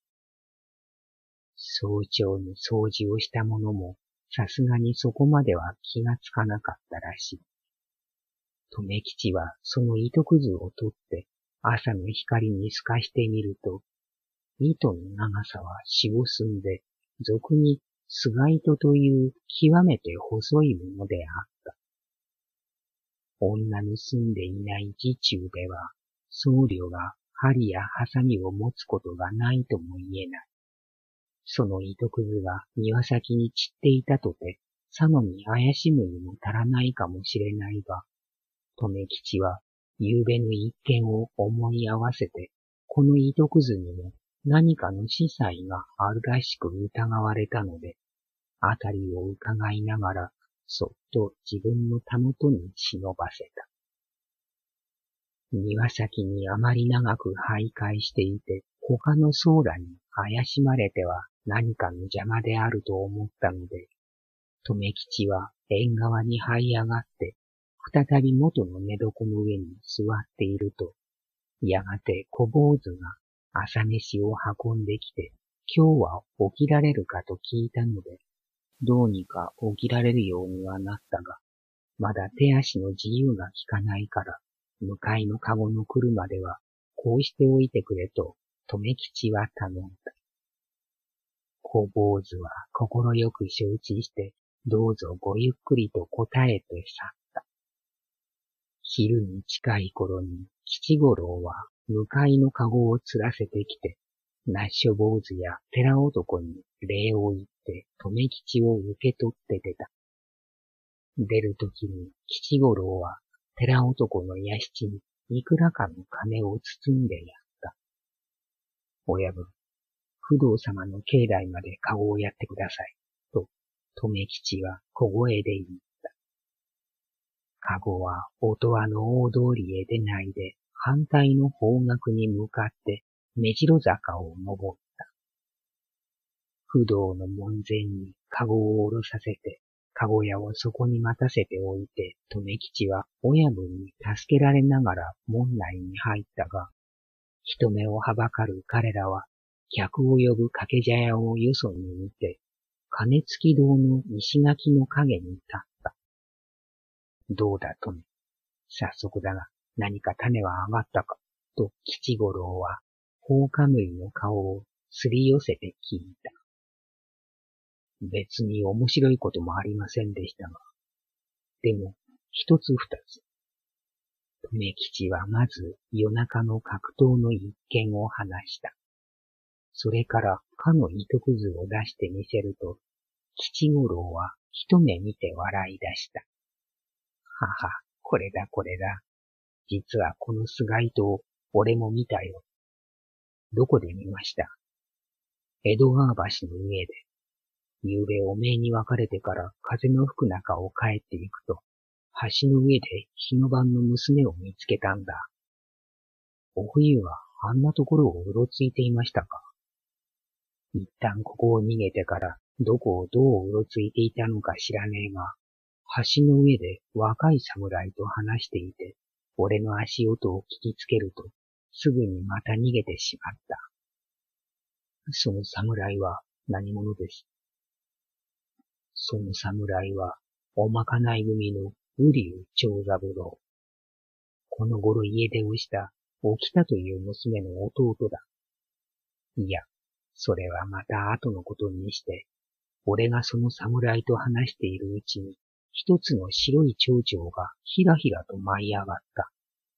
早朝に掃除をしたものもさすがにそこまでは気がつかなかったらしい。留吉はその糸くずを取って朝の光に透かしてみると、糸の長さは四五寸で、俗に菅糸という極めて細いものであった。女の住んでいない自中では、僧侶が針やハサミを持つことがないとも言えない。その糸くずが庭先に散っていたとて、さのに怪しむにも足らないかもしれないが、留吉は夕べの一件を思い合わせて、この糸くずにも何かの司祭があるらしく疑われたので、あたりを伺いながら、そっと自分のたもとに忍ばせた。庭先にあまり長く徘徊していて、他の僧侶に怪しまれては何かの邪魔であると思ったので、留吉は縁側に這い上がって、再び元の寝床の上に座っていると、やがて小坊主が朝飯を運んできて、今日は起きられるかと聞いたので、どうにか起きられるようにはなったが、まだ手足の自由がきかないから、向かいのかごの来るまでは、こうしておいてくれと、留吉は頼んだ。小坊主は心よく承知して、どうぞごゆっくりと答えて去った。昼に近い頃に、吉五郎は向かいのかごをつらせてきて、那須諸坊主や寺男に礼を言って留吉を受け取って出た。出るときに吉五郎は寺男の屋敷にいくらかの金を包んでやった。親分、不動様の境内までかごをやってください。と、留吉は小声で言った。かごは音羽の大通りへ出ないで反対の方角に向かって目白坂を登った。不動の門前にかごを下ろさせて、かご屋をそこに待たせておいて、留吉は親分に助けられながら門内に入ったが、人目をはばかる彼らは、客を呼ぶ掛け茶屋をよそに見て、金付き堂の石垣の影に立った。どうだ留、早速だが何か種は上がったか、と吉五郎は、頬かむりの顔をすり寄せて聞いた。別に面白いこともありませんでしたが、でも一つ二つ。留吉はまず夜中の格闘の一件を話した。 それからかの糸くずを出してみせると、吉五郎は一目見て笑い出した。はは、これだこれだ。実はこの菅糸を俺も見たよ。どこで見ました？江戸川橋の上で。夕べおめえに別れてから風の吹く中を帰っていくと、橋の上で日の晩の娘を見つけたんだ。お冬はあんなところをうろついていましたか？一旦ここを逃げてからどこをどううろついていたのか知らねえが、橋の上で若い侍と話していて、俺の足音を聞きつけると、すぐにまた逃げてしまった。その侍は何者です？その侍は、おまかない組の瓜生長三郎。この頃家出をした沖田という娘の弟だ。いや、それはまた後のことにして、俺がその侍と話しているうちに、一つの白い蝶々がひらひらと舞い上がった。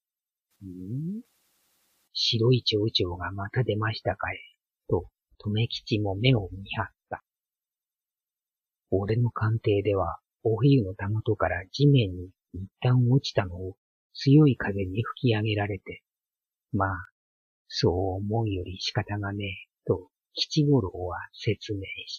白い蝶々がまた出ましたかえ、と、留吉も目を見張った。俺の鑑定では、お冬のたもとから地面に一旦落ちたのを強い風に吹き上げられて、まあ、そう思うより仕方がねえ、と吉五郎は説明した。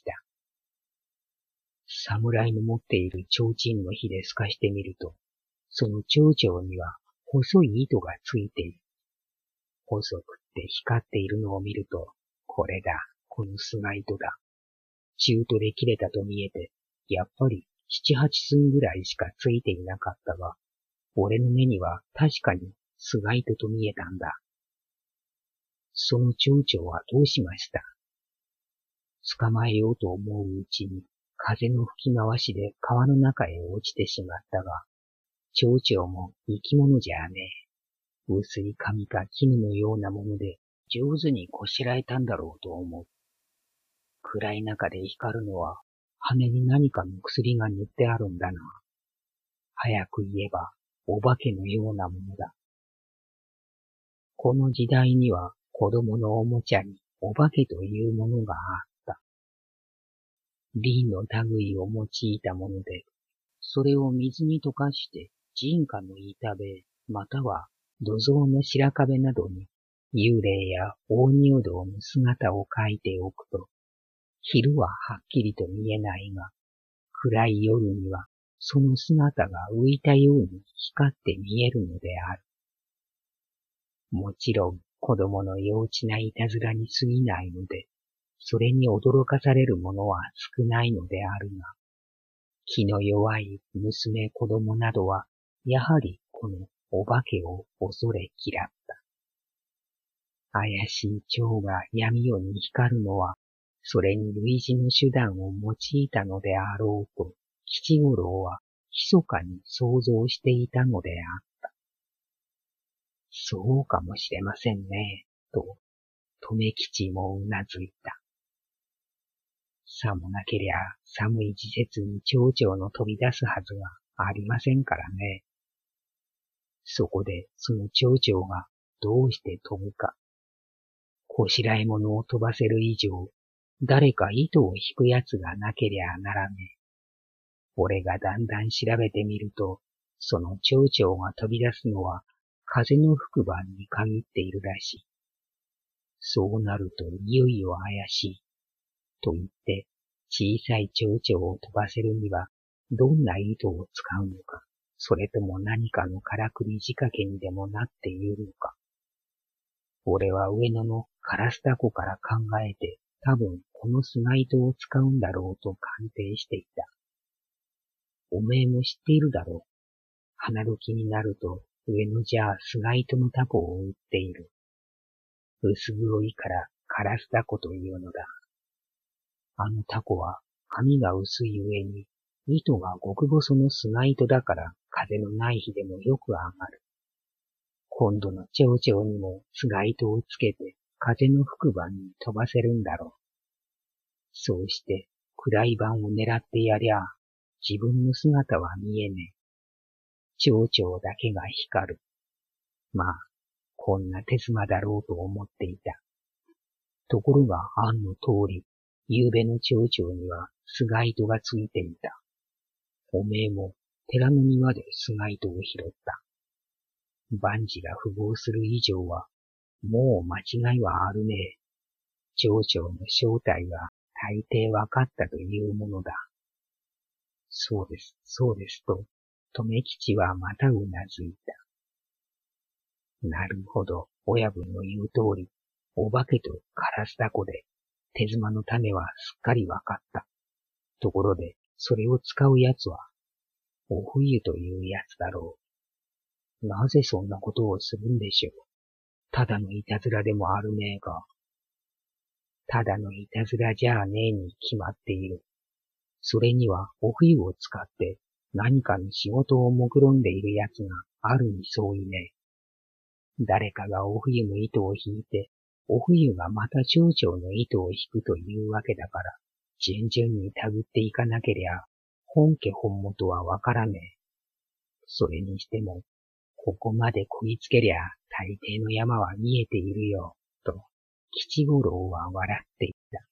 侍の持っている提灯の火で透かしてみると、その蝶々には細い糸がついている。細くって光っているのを見ると、これだ、この菅糸だ。中途で切れたと見えて、やっぱり七八寸ぐらいしかついていなかったが、俺の目には確かに菅糸と見えたんだ。その蝶々はどうしました？捕まえようと思ううちに、風の吹き回しで川の中へ落ちてしまったが、蝶々も生き物じゃねえ。薄い紙か絹のようなもので上手にこしらえたんだろうと思う。暗い中で光るのは羽に何かの薬が塗ってあるんだな。早く言えばお化けのようなものだ。この時代には子供のおもちゃにお化けというものがあった。リンの類を用いたもので、それを水に溶かして人家の板塀または土蔵の白壁などに幽霊や大仁王の姿を描いておくと、昼ははっきりと見えないが、暗い夜にはその姿が浮いたように光って見えるのである。もちろん子供の幼稚ないたずらに過ぎないので、それに驚かされる者は少ないのであるが、気の弱い娘子供などは、やはりこのお化けを恐れ嫌った。怪しい蝶が闇夜に光るのは、それに類似の手段を用いたのであろうと、吉五郎は密かに想像していたのであった。そうかもしれませんね、と、留吉もうなずいた。さもなけりゃ寒い時節に蝶々の飛び出すはずがありませんからね。そこでその蝶々がどうして飛ぶか。こしらえ物を飛ばせる以上、誰か糸を引くやつがなけりゃならねえ。俺がだんだん調べてみると、その蝶々が飛び出すのは風の吹く晩に限っているらしい。そうなるといよいよ怪しい。と言って、小さい蝶々を飛ばせるには、どんな糸を使うのか、それとも何かのからくり仕掛けにでもなっているのか。俺は上野のカラスタコから考えて、多分この菅糸を使うんだろうと鑑定していた。おめえも知っているだろう。花時になると、上野じゃ菅糸のタコを売っている。薄黒いからカラスタコというのだ。あのタコは髪が薄い上に糸が極細の菅糸だから風のない日でもよく上がる。今度の蝶々にも菅糸をつけて風の吹く晩に飛ばせるんだろう。そうして暗い晩を狙ってやりゃ自分の姿は見えねえ。蝶々だけが光る。まあ、こんな手妻だろうと思っていた。 ところが案の通り、夕べの町長には菅糸がついていた。おめえも寺の庭で菅糸を拾った。万事が符合する以上は、もう間違いはあるねえ。町長の正体が大抵わかったというものだ。そうです、そうですと、留吉はまたうなずいた。なるほど、親分の言う通り、お化けとカラスダコで、手妻の種はすっかりわかった。ところで、それを使うやつは、お冬というやつだろう。なぜそんなことをするんでしょう。ただのいたずらでもあるめえが。ただのいたずらじゃあねえに決まっている。それにはお冬を使って何かの仕事を目論んでいるやつがあるに相違ねえ。誰かがお冬の糸を引いて、お冬がまた町長の糸を引くというわけだから、順々に手繰っていかなけりゃ、本家本元はわからねえ。それにしても、ここまでこぎつけりゃ、大抵の山は見えているよ、と、吉五郎は笑っていた。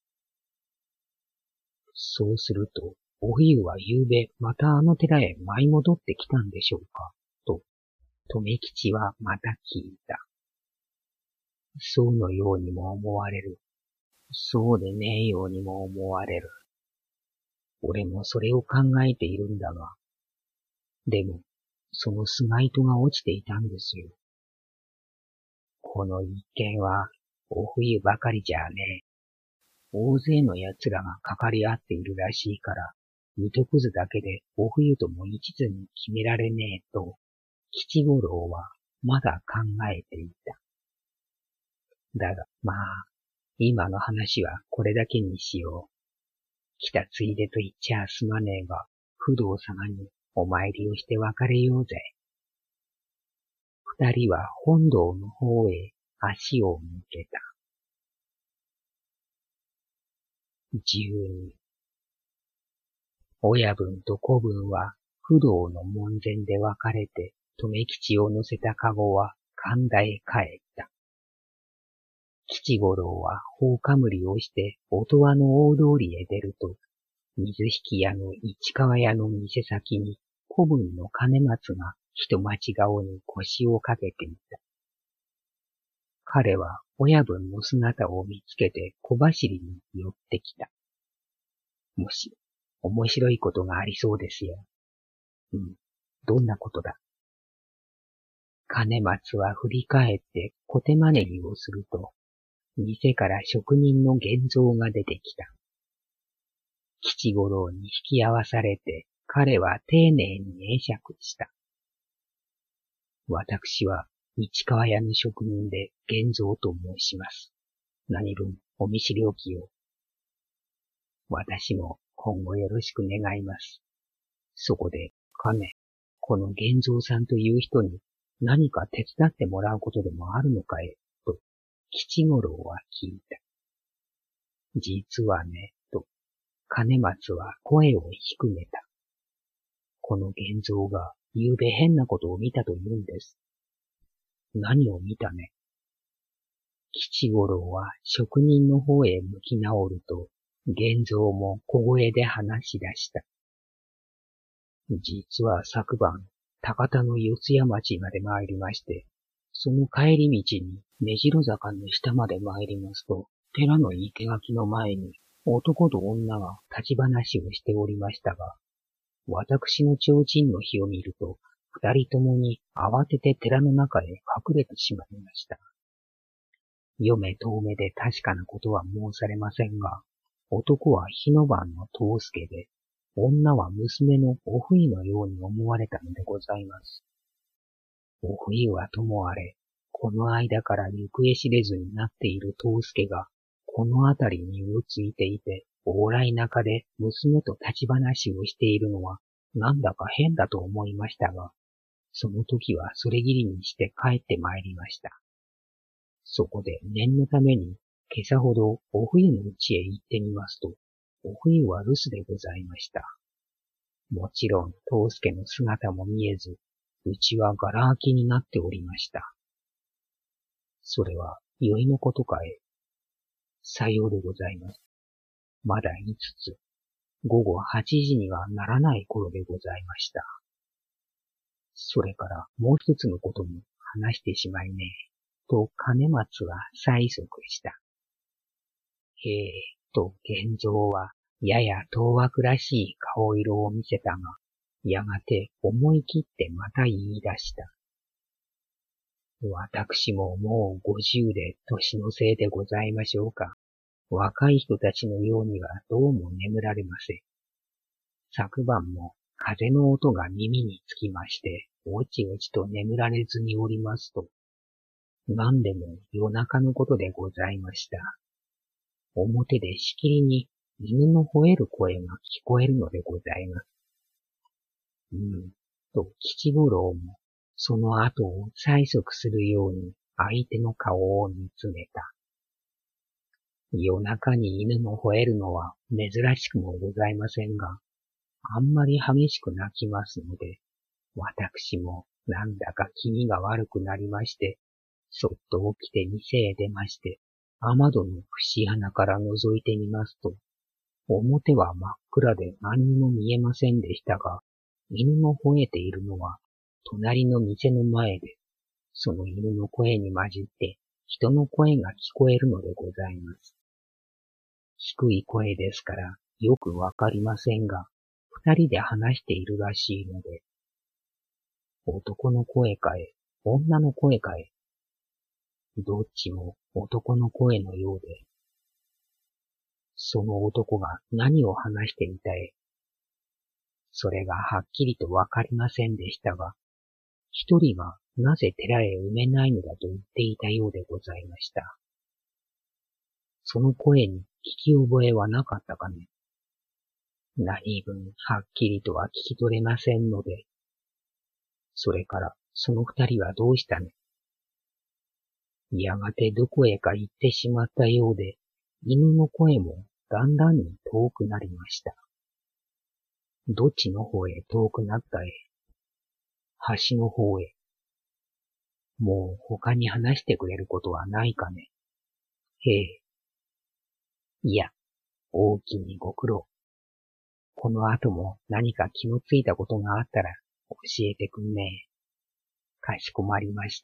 そうすると、お冬は夕べまたあの寺へ舞い戻ってきたんでしょうか、と、留吉はまた聞いた。そうのようにも思われる。そうでねえようにも思われる。俺もそれを考えているんだが。でも、その菅糸が落ちていたんですよ。この一件は、お冬ばかりじゃねえ。大勢の奴らがかかり合っているらしいから、糸くずだけでお冬とも一途に決められねえと、吉五郎はまだ考えていた。だが、まあ、今の話はこれだけにしよう。来たついでと言っちゃすまねえが、不動様にお参りをして別れようぜ。二人は本堂の方へ足を向けた。12親分と子分は不動の門前で別れて、留吉を乗せたかごは神田へ帰った。吉五郎は頬かむりをして音羽の大通りへ出ると、水引屋の市川屋の店先に子分の金松が人待ち顔に腰をかけていた。彼は親分の姿を見つけて小走りに寄ってきた。もし、面白いことがありそうですよ。どんなことだ。金松は振り返って小手招きをすると、店から職人の現像が出てきた。吉五郎に引き合わされて、彼は丁寧に会釈した。私は市川屋の職人で現像と申します。何分お見知りおきを。私も今後よろしく願います。そこで、この現像さんという人に何か手伝ってもらうことでもあるのかえ、と、吉五郎は聞いた。実はね、と、金松は声を低めた。この現像が夕べ変なことを見たと言うんです。何を見たね。吉五郎は職人の方へ向き直ると、現像も小声で話し出した。実は昨晩、高田の四谷町まで参りまして、その帰り道に目白坂の下まで参りますと、寺の生垣の前に男と女が立ち話をしておりましたが、私の提灯の火を見ると、二人ともに慌てて寺の中へ隠れてしまいました。読め遠目で確かなことは申されませんが、男は日の晩の藤助で、女は娘のお冬のように思われたのでございます。お冬はともあれ、この間から行方知れずになっている藤助が、この辺りにうろついていて、往来中で娘と立ち話をしているのは、なんだか変だと思いましたが、その時はそれぎりにして帰って参りました。そこで念のために、今朝ほどお冬の家へ行ってみますと、お冬は留守でございました。もちろん、藤助の姿も見えず、うちはガラ空きになっておりました。それは、宵のことかえ。 さようでございます。まだ5つ、午後8時にはならない頃でございました。それからもう一つのことも話してしまいねえ、と金松は催促した。へえ、と源蔵はやや当惑らしい顔色を見せたが、やがて思い切ってまた言い出した。私ももう50で年のせいでございましょうか。若い人たちのようにはどうも眠られません。昨晩も風の音が耳につきまして、おちおちと眠られずにおりますと、何でも夜中のことでございました。表でしきりに犬の吠える声が聞こえるのでございます。と吉五郎もその後を催促するように相手の顔を見つめた。夜中に犬の吠えるのは珍しくもございませんが、あんまり激しく鳴きますので、私もなんだか気味が悪くなりまして、そっと起きて店へ出まして、雨戸の節穴から覗いてみますと、表は真っ暗で何にも見えませんでしたが、犬の吠えているのは隣の店の前で、その犬の声に混じって人の声が聞こえるのでございます。低い声ですからよくわかりませんが、二人で話しているらしいので、男の声かえ、女の声かえ、どっちも男の声のようで、その男が何を話していたえ、それがはっきりとわかりませんでしたが、一人がなぜ寺へ埋めないのだと言っていたようでございました。その声に聞き覚えはなかったかね。何分はっきりとは聞き取れませんので、それからその二人はどうしたね。やがてどこへか行ってしまったようで、犬の声もだんだんに遠くなりました。どっちの方へ遠くなったえ。橋の方へ。もう他に話してくれることはないかね。へえ。いや、大きにご苦労。この後も何か気のついたことがあったら教えてくんねえ。かしこまりました。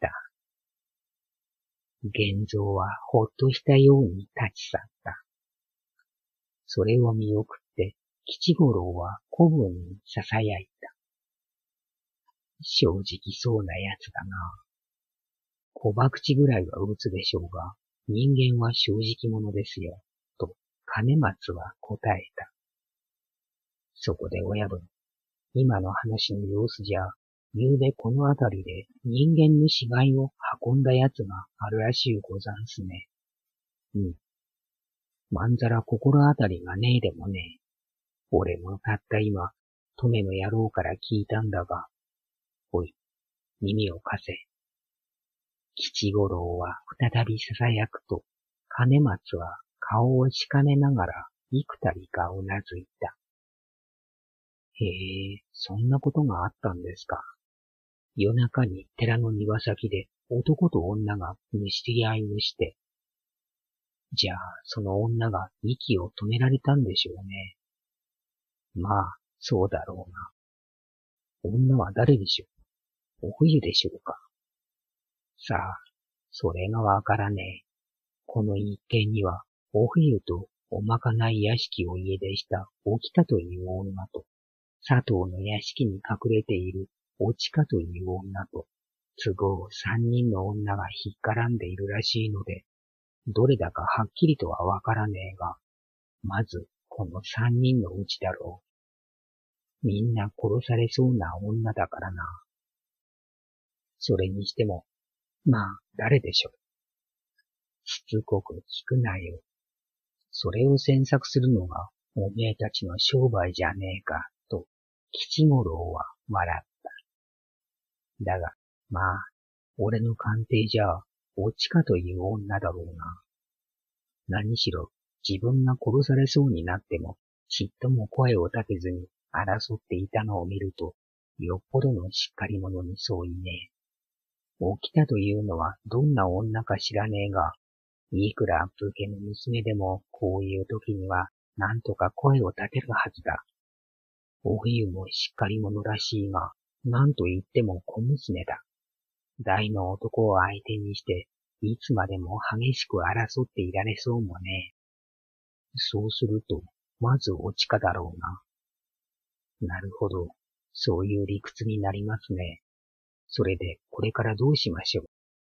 源蔵はほっとしたように立ち去った。それを見送って吉五郎は子分に囁いた。正直そうなやつだな。小博打ぐらいは打つでしょうが、人間は正直者ですよ、と金松は答えた。そこで親分、今の話の様子じゃ、昨べこのあたりで人間の死骸を運んだやつがあるらしゅうござんすね。まんざら心当たりがねえでもねえ。俺もたった今、登米の野郎から聞いたんだが、おい、耳を貸せ。吉五郎は再び囁くと、金松は顔をしかめながら幾たびかうなずいた。へえ、そんなことがあったんですか。夜中に寺の庭先で男と女がむしり合いをして、じゃあその女が息を止められたんでしょうね。まあ、そうだろうな。女は誰でしょう。お冬でしょうか。さあ、それがわからねえ。この一軒には、お冬とおまかない屋敷を家出したおきたという女と、佐藤の屋敷に隠れているおちかという女と、都合3人の女が引っ絡んでいるらしいので、どれだかはっきりとはわからねえが、まずこの3人のうちだろう。みんな殺されそうな女だからな。それにしても、まあ誰でしょう。しつこく聞くなよ。それを詮索するのがおめえたちの商売じゃねえか、と吉五郎は笑った。だが、まあ、俺の鑑定じゃ、おちかという女だろうな。何しろ、自分が殺されそうになっても、ちっとも声を立てずに争っていたのを見ると、よっぽどのしっかり者にそういねえ。おきたというのはどんな女か知らねえが、 いくら武家の娘でもこういう時には何とか声を立てるはずだ。お冬もしっかり者らしいが、何と言っても小娘だ。大の男を相手にして、いつまでも激しく争っていられそうもねえ。そうすると、まずおちかだろうな。なるほど。そういう理屈になりますね。それで、これからどうしましょう。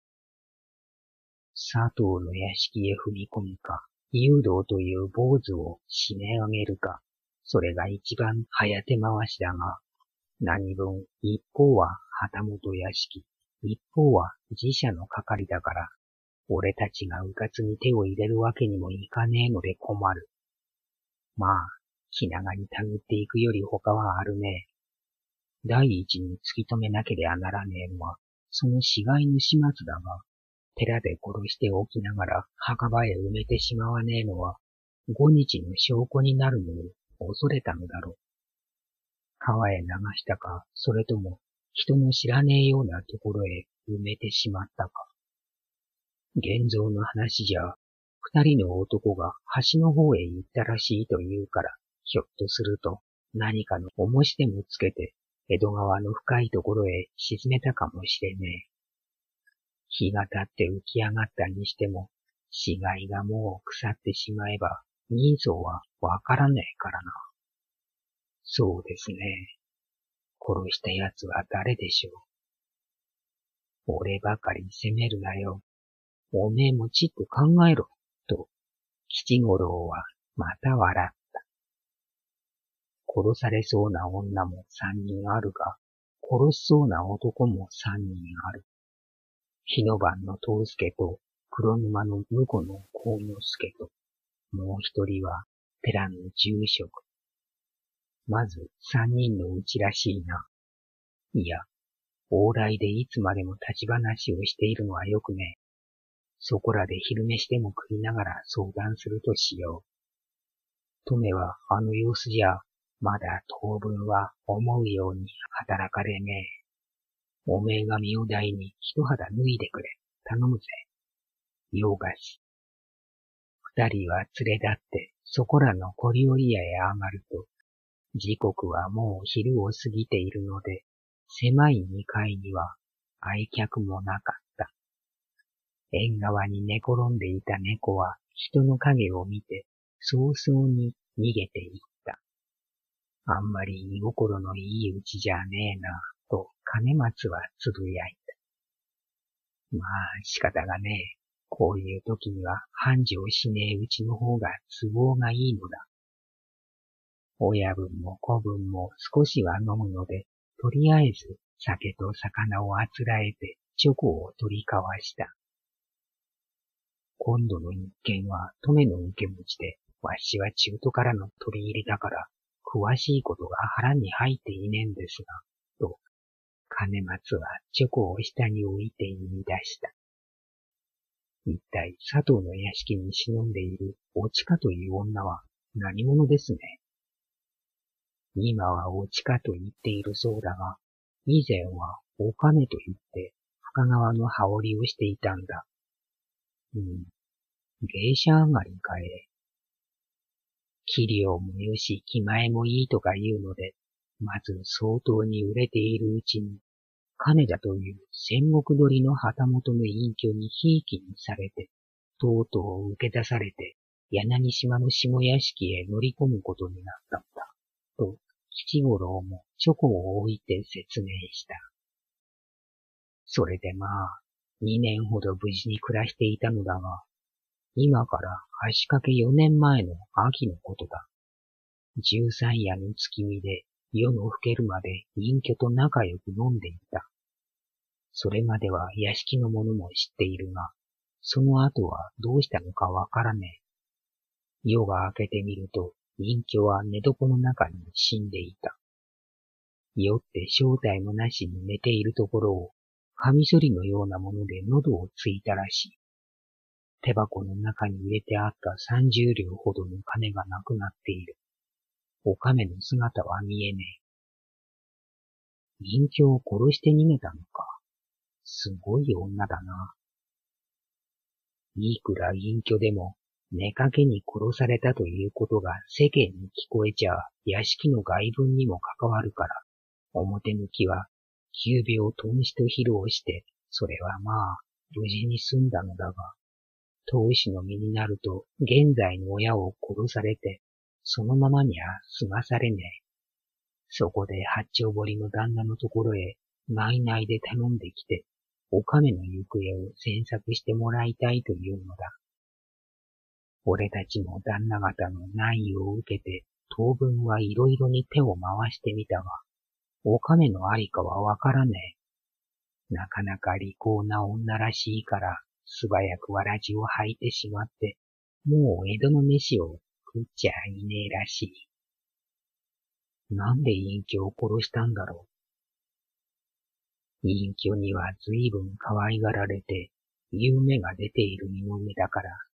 佐藤の屋敷へ踏み込むか、誘導という坊主を締め上げるか、それが一番早手回しだが、何分一方は旗本屋敷、一方は自社の係だから、俺たちがうかつに手を入れるわけにもいかねえので困る。まあ、気長にたぐっていくより他はあるね。第一に突き止めなければならねえのは、その死骸の始末だが、寺で殺しておきながら墓場へ埋めてしまわねえのは、5日の証拠になるのを恐れたのだろう。川へ流したか、それとも人の知らねえようなところへ埋めてしまったか。現像の話じゃ、2人の男が橋の方へ行ったらしいと言うから、ひょっとすると何かの重しでもつけて、江戸川の深いところへ沈めたかもしれねえ。日が経って浮き上がったにしても、死骸がもう腐ってしまえば、人相はわからねえからな。そうですね。殺した奴は誰でしょう。俺ばかり責めるなよ。おめえもちっと考えろ、と、吉五郎はまた笑った。殺されそうな女も3人あるが、殺しそうな男も3人ある。日の番の藤助と黒沼の婿の幸之助と、もう一人は寺の住職。まず3人のうちらしいな。いや、往来でいつまでも立ち話をしているのはよくね。そこらで昼飯でも食いながら相談するとしよう。とめはあの様子じゃ、まだ当分は思うように働かれねえ。おめえが身を台に一肌脱いでくれ。頼むぜ。洋菓子。2人は連れ立ってそこらの小料理屋へ上がると、時刻はもう昼を過ぎているので、狭い2階には愛客もなかった。縁側に寝転んでいた猫は人の影を見て早々に逃げていった。あんまり居心のいいうちじゃねえな、と金松はつぶやいた。まあ仕方がねえ。こういう時には繁盛しねえうちの方が都合がいいのだ。親分も子分も少しは飲むので、とりあえず酒と魚をあつらえてチョコを取り交わした。今度の一件は登米の受け持ちで、わしは中途からの取り入れだから、詳しいことが腹に入っていねえんですが、と、金松はチョコを下に置いて言い出した。一体佐藤の屋敷に忍んでいるおちかという女は何者ですね。今はおちかと言っているそうだが、以前はおかめと言って深川の羽織をしていたんだ。芸者上がりかえ。器量もよし気前もいいとか言うので、まず相当に売れているうちに、金田という戦国取りの旗本の隠居にひいきにされて、とうとう受け出されて、柳島の下屋敷へ乗り込むことになったのだ。と、吉五郎もチョコを置いて説明した。それでまあ、2年ほど無事に暮らしていたのだが、今から足掛け4年前の秋のことだ。13夜の月見で夜の更けるまで隠居と仲良く飲んでいた。それまでは屋敷の者も知っているが、その後はどうしたのかわからねえ。夜が明けてみると、隠居は寝床の中に死んでいた。酔って正体もなしに寝ているところを、カミソリのようなもので喉をついたらしい。手箱の中に入れてあった30両ほどの金がなくなっている。おかめの姿は見えねえ。隠居を殺して逃げたのか。すごい女だな。 いくら隠居でも、妾に殺されたということが世間に聞こえちゃ、屋敷の外聞にも関わるから、表向きは、急病頓死と披露して、それはまあ、無事に済んだのだが、当主の身になると、現在の親を殺されて、そのままには済まされねえ。そこで八丁堀の旦那のところへ、内々で頼んできて、お亀の行方を詮索してもらいたいというのだ。俺たちも旦那方の内容を受けて、当分はいろいろに手を回してみたが、お亀のありかはわからねえ。なかなか利口な女らしいから、素早くわらじを履いてしまって、もう江戸の飯を食っちゃいねえらしい。なんで隠居を殺したんだろう。隠居には随分可愛がられて、夢が出ている身の上だから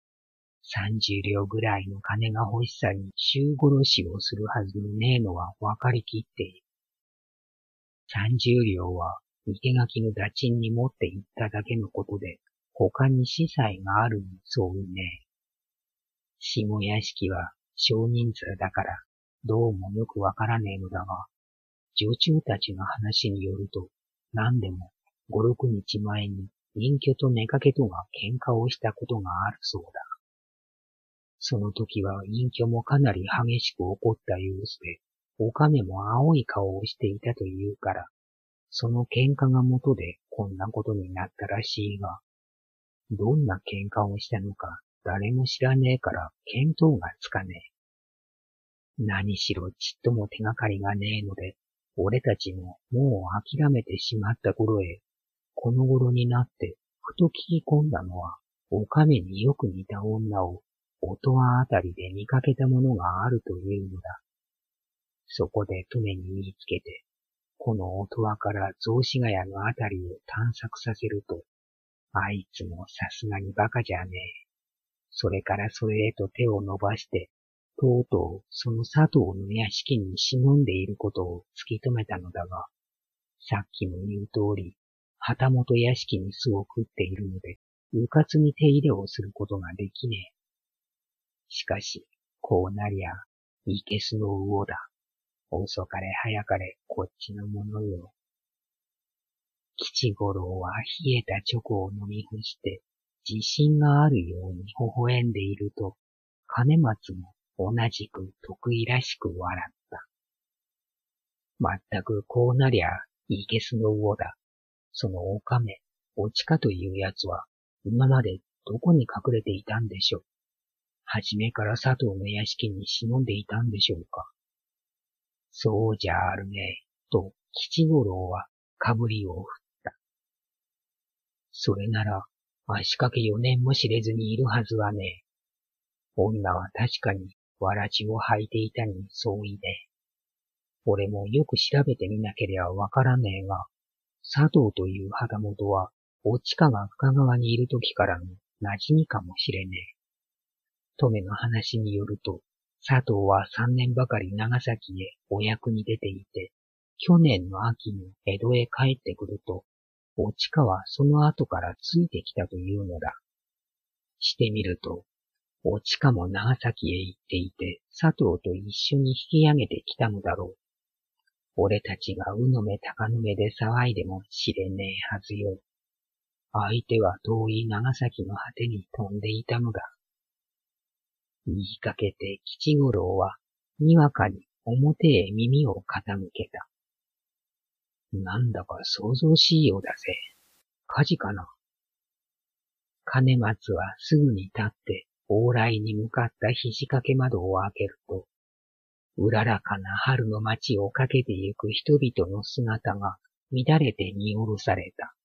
、30両ぐらいの金が欲しさに衆殺しをするはずのねえのは分かりきっている。30両は生垣の打賃に持って行っただけのことで、他に司祭があるにそうね。下屋敷は少人数だから、どうもよくわからねえのだが、女中たちの話によると、何でも5、6日前に隠居と妾とが喧嘩をしたことがあるそうだ。その時は隠居もかなり激しく怒った様子で、お亀も青い顔をしていたというから、その喧嘩が元でこんなことになったらしいが、どんな喧嘩をしたのか誰も知らねえから見当がつかねえ。何しろちっとも手がかりがねえので、俺たちももう諦めてしまった頃へ、この頃になってふと聞き込んだのは、お亀によく似た女を音羽あたりで見かけたものがあるというのだ。そこでとめに言いつけて、この音羽から雑司ヶ谷のあたりを探索させると、あいつもさすがにバカじゃねえ。それからそれへと手を伸ばして、とうとうその佐藤の屋敷に忍んでいることを突き止めたのだが、さっきも言う通り、旗本屋敷に巣を食っているので、迂闊に手入れをすることができねえ。しかし、こうなりゃ、いけすの魚だ。遅かれ早かれこっちのものよ。吉五郎は冷えたチョコを飲み干して、自信があるように微笑んでいると、金松も同じく得意らしく笑った。まったくこうなりゃ、いけすの魚だ。そのお亀、おちかというやつは、今までどこに隠れていたんでしょう。はじめから佐藤の屋敷に忍んでいたんでしょうか。そうじゃあるね、と吉五郎はかぶりを振った。それなら、足掛け4年も知れずにいるはずはねえ。女は確かにわらじを履いていたに相違ねえ。俺もよく調べてみなけりゃわからねえが、佐藤という旗本は、おちかが深川にいる時からの馴染みかもしれねえ。とめの話によると、佐藤は3年ばかり長崎へお役に出ていて、去年の秋に江戸へ帰ってくると、おちかはその後からついてきたというのだ。してみると、おちかも長崎へ行っていて、佐藤と一緒に引き上げてきたのだろう。俺たちがうのめ高のめで騒いでも知れねえはずよ。相手は遠い長崎の果てに飛んでいたのだ。言いかけて吉五郎は、にわかに表へ耳を傾けた。なんだか想像しいようだぜ。火事かな。金松はすぐに立って、往来に向かった肘掛け窓を開けると、うららかな春の街を駆けてゆく人々の姿が乱れて見下ろされた。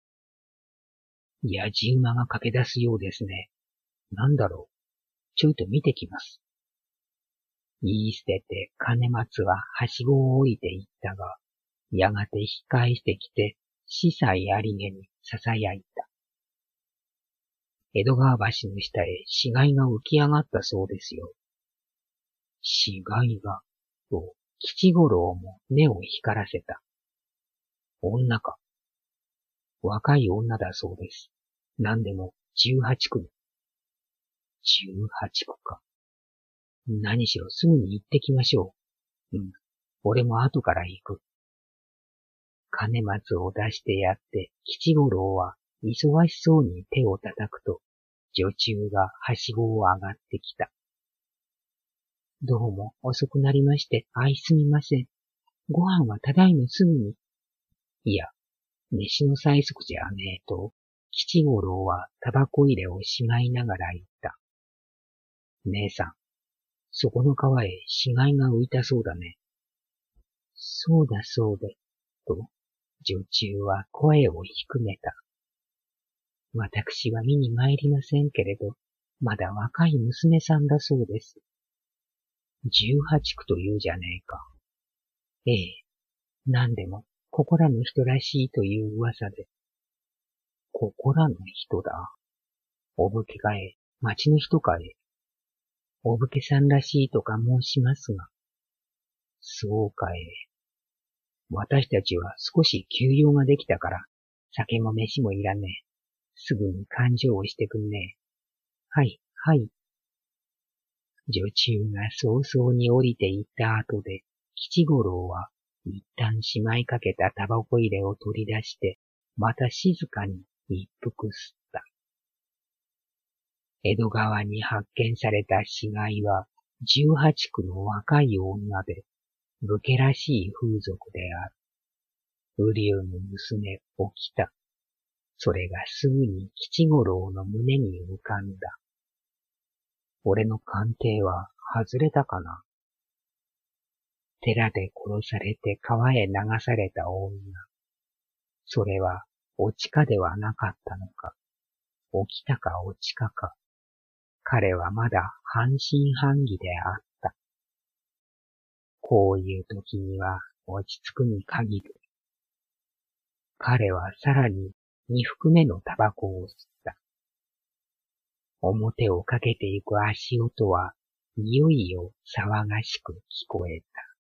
やじ馬が駆け出すようですね。なんだろう。ちょいと見てきます。言い捨てて金松ははしごを降りていったが、やがて引き返してきて、司祭ありげに囁いた。江戸川橋の下へ死骸が浮き上がったそうですよ。死骸が、と、吉五郎も目を光らせた。女か。若い女だそうです。何でも18区の。 18区か。何しろすぐに行ってきましょう。俺も後から行く。金松を出してやって、吉五郎は忙しそうに手を叩くと、女中がはしごを上がってきた。どうも遅くなりまして相すみません。ご飯はただいますぐに。いや、飯の催促じゃねえと、吉五郎はタバコ入れをしまいながら言った。姉さん、そこの川へ死骸が浮いたそうだね。そうだそうだ、と、女中は声を低めた。私は見に参りませんけれど、まだ若い娘さんだそうです。18区というじゃねえか。ええ、何でも、ここらの人らしいという噂で。ここらの人だ。お武家かえ、町の人かえ。お武家さんらしいとか申しますが。そうかえ。私たちは少し休養ができたから、酒も飯もいらねえ。すぐに勘定をしてくんねえ。はい、はい。女中が早々に降りていった後で、吉五郎は一旦しまいかけたタバコ入れを取り出して、また静かに一服吸った。江戸川に発見された死骸は、18区の若い女で、武家らしい風俗である。瓜生の娘、起きた。それがすぐに吉五郎の胸に浮かんだ。俺の鑑定は外れたかな。寺で殺されて川へ流された女。それは、おちかではなかったのか。起きたかおちかか。彼はまだ半信半疑であった。こういう時には落ち着くに限る。彼はさらに2服目のタバコを吸った。表をかけてゆく足音はいよいよ騒がしく聞こえた。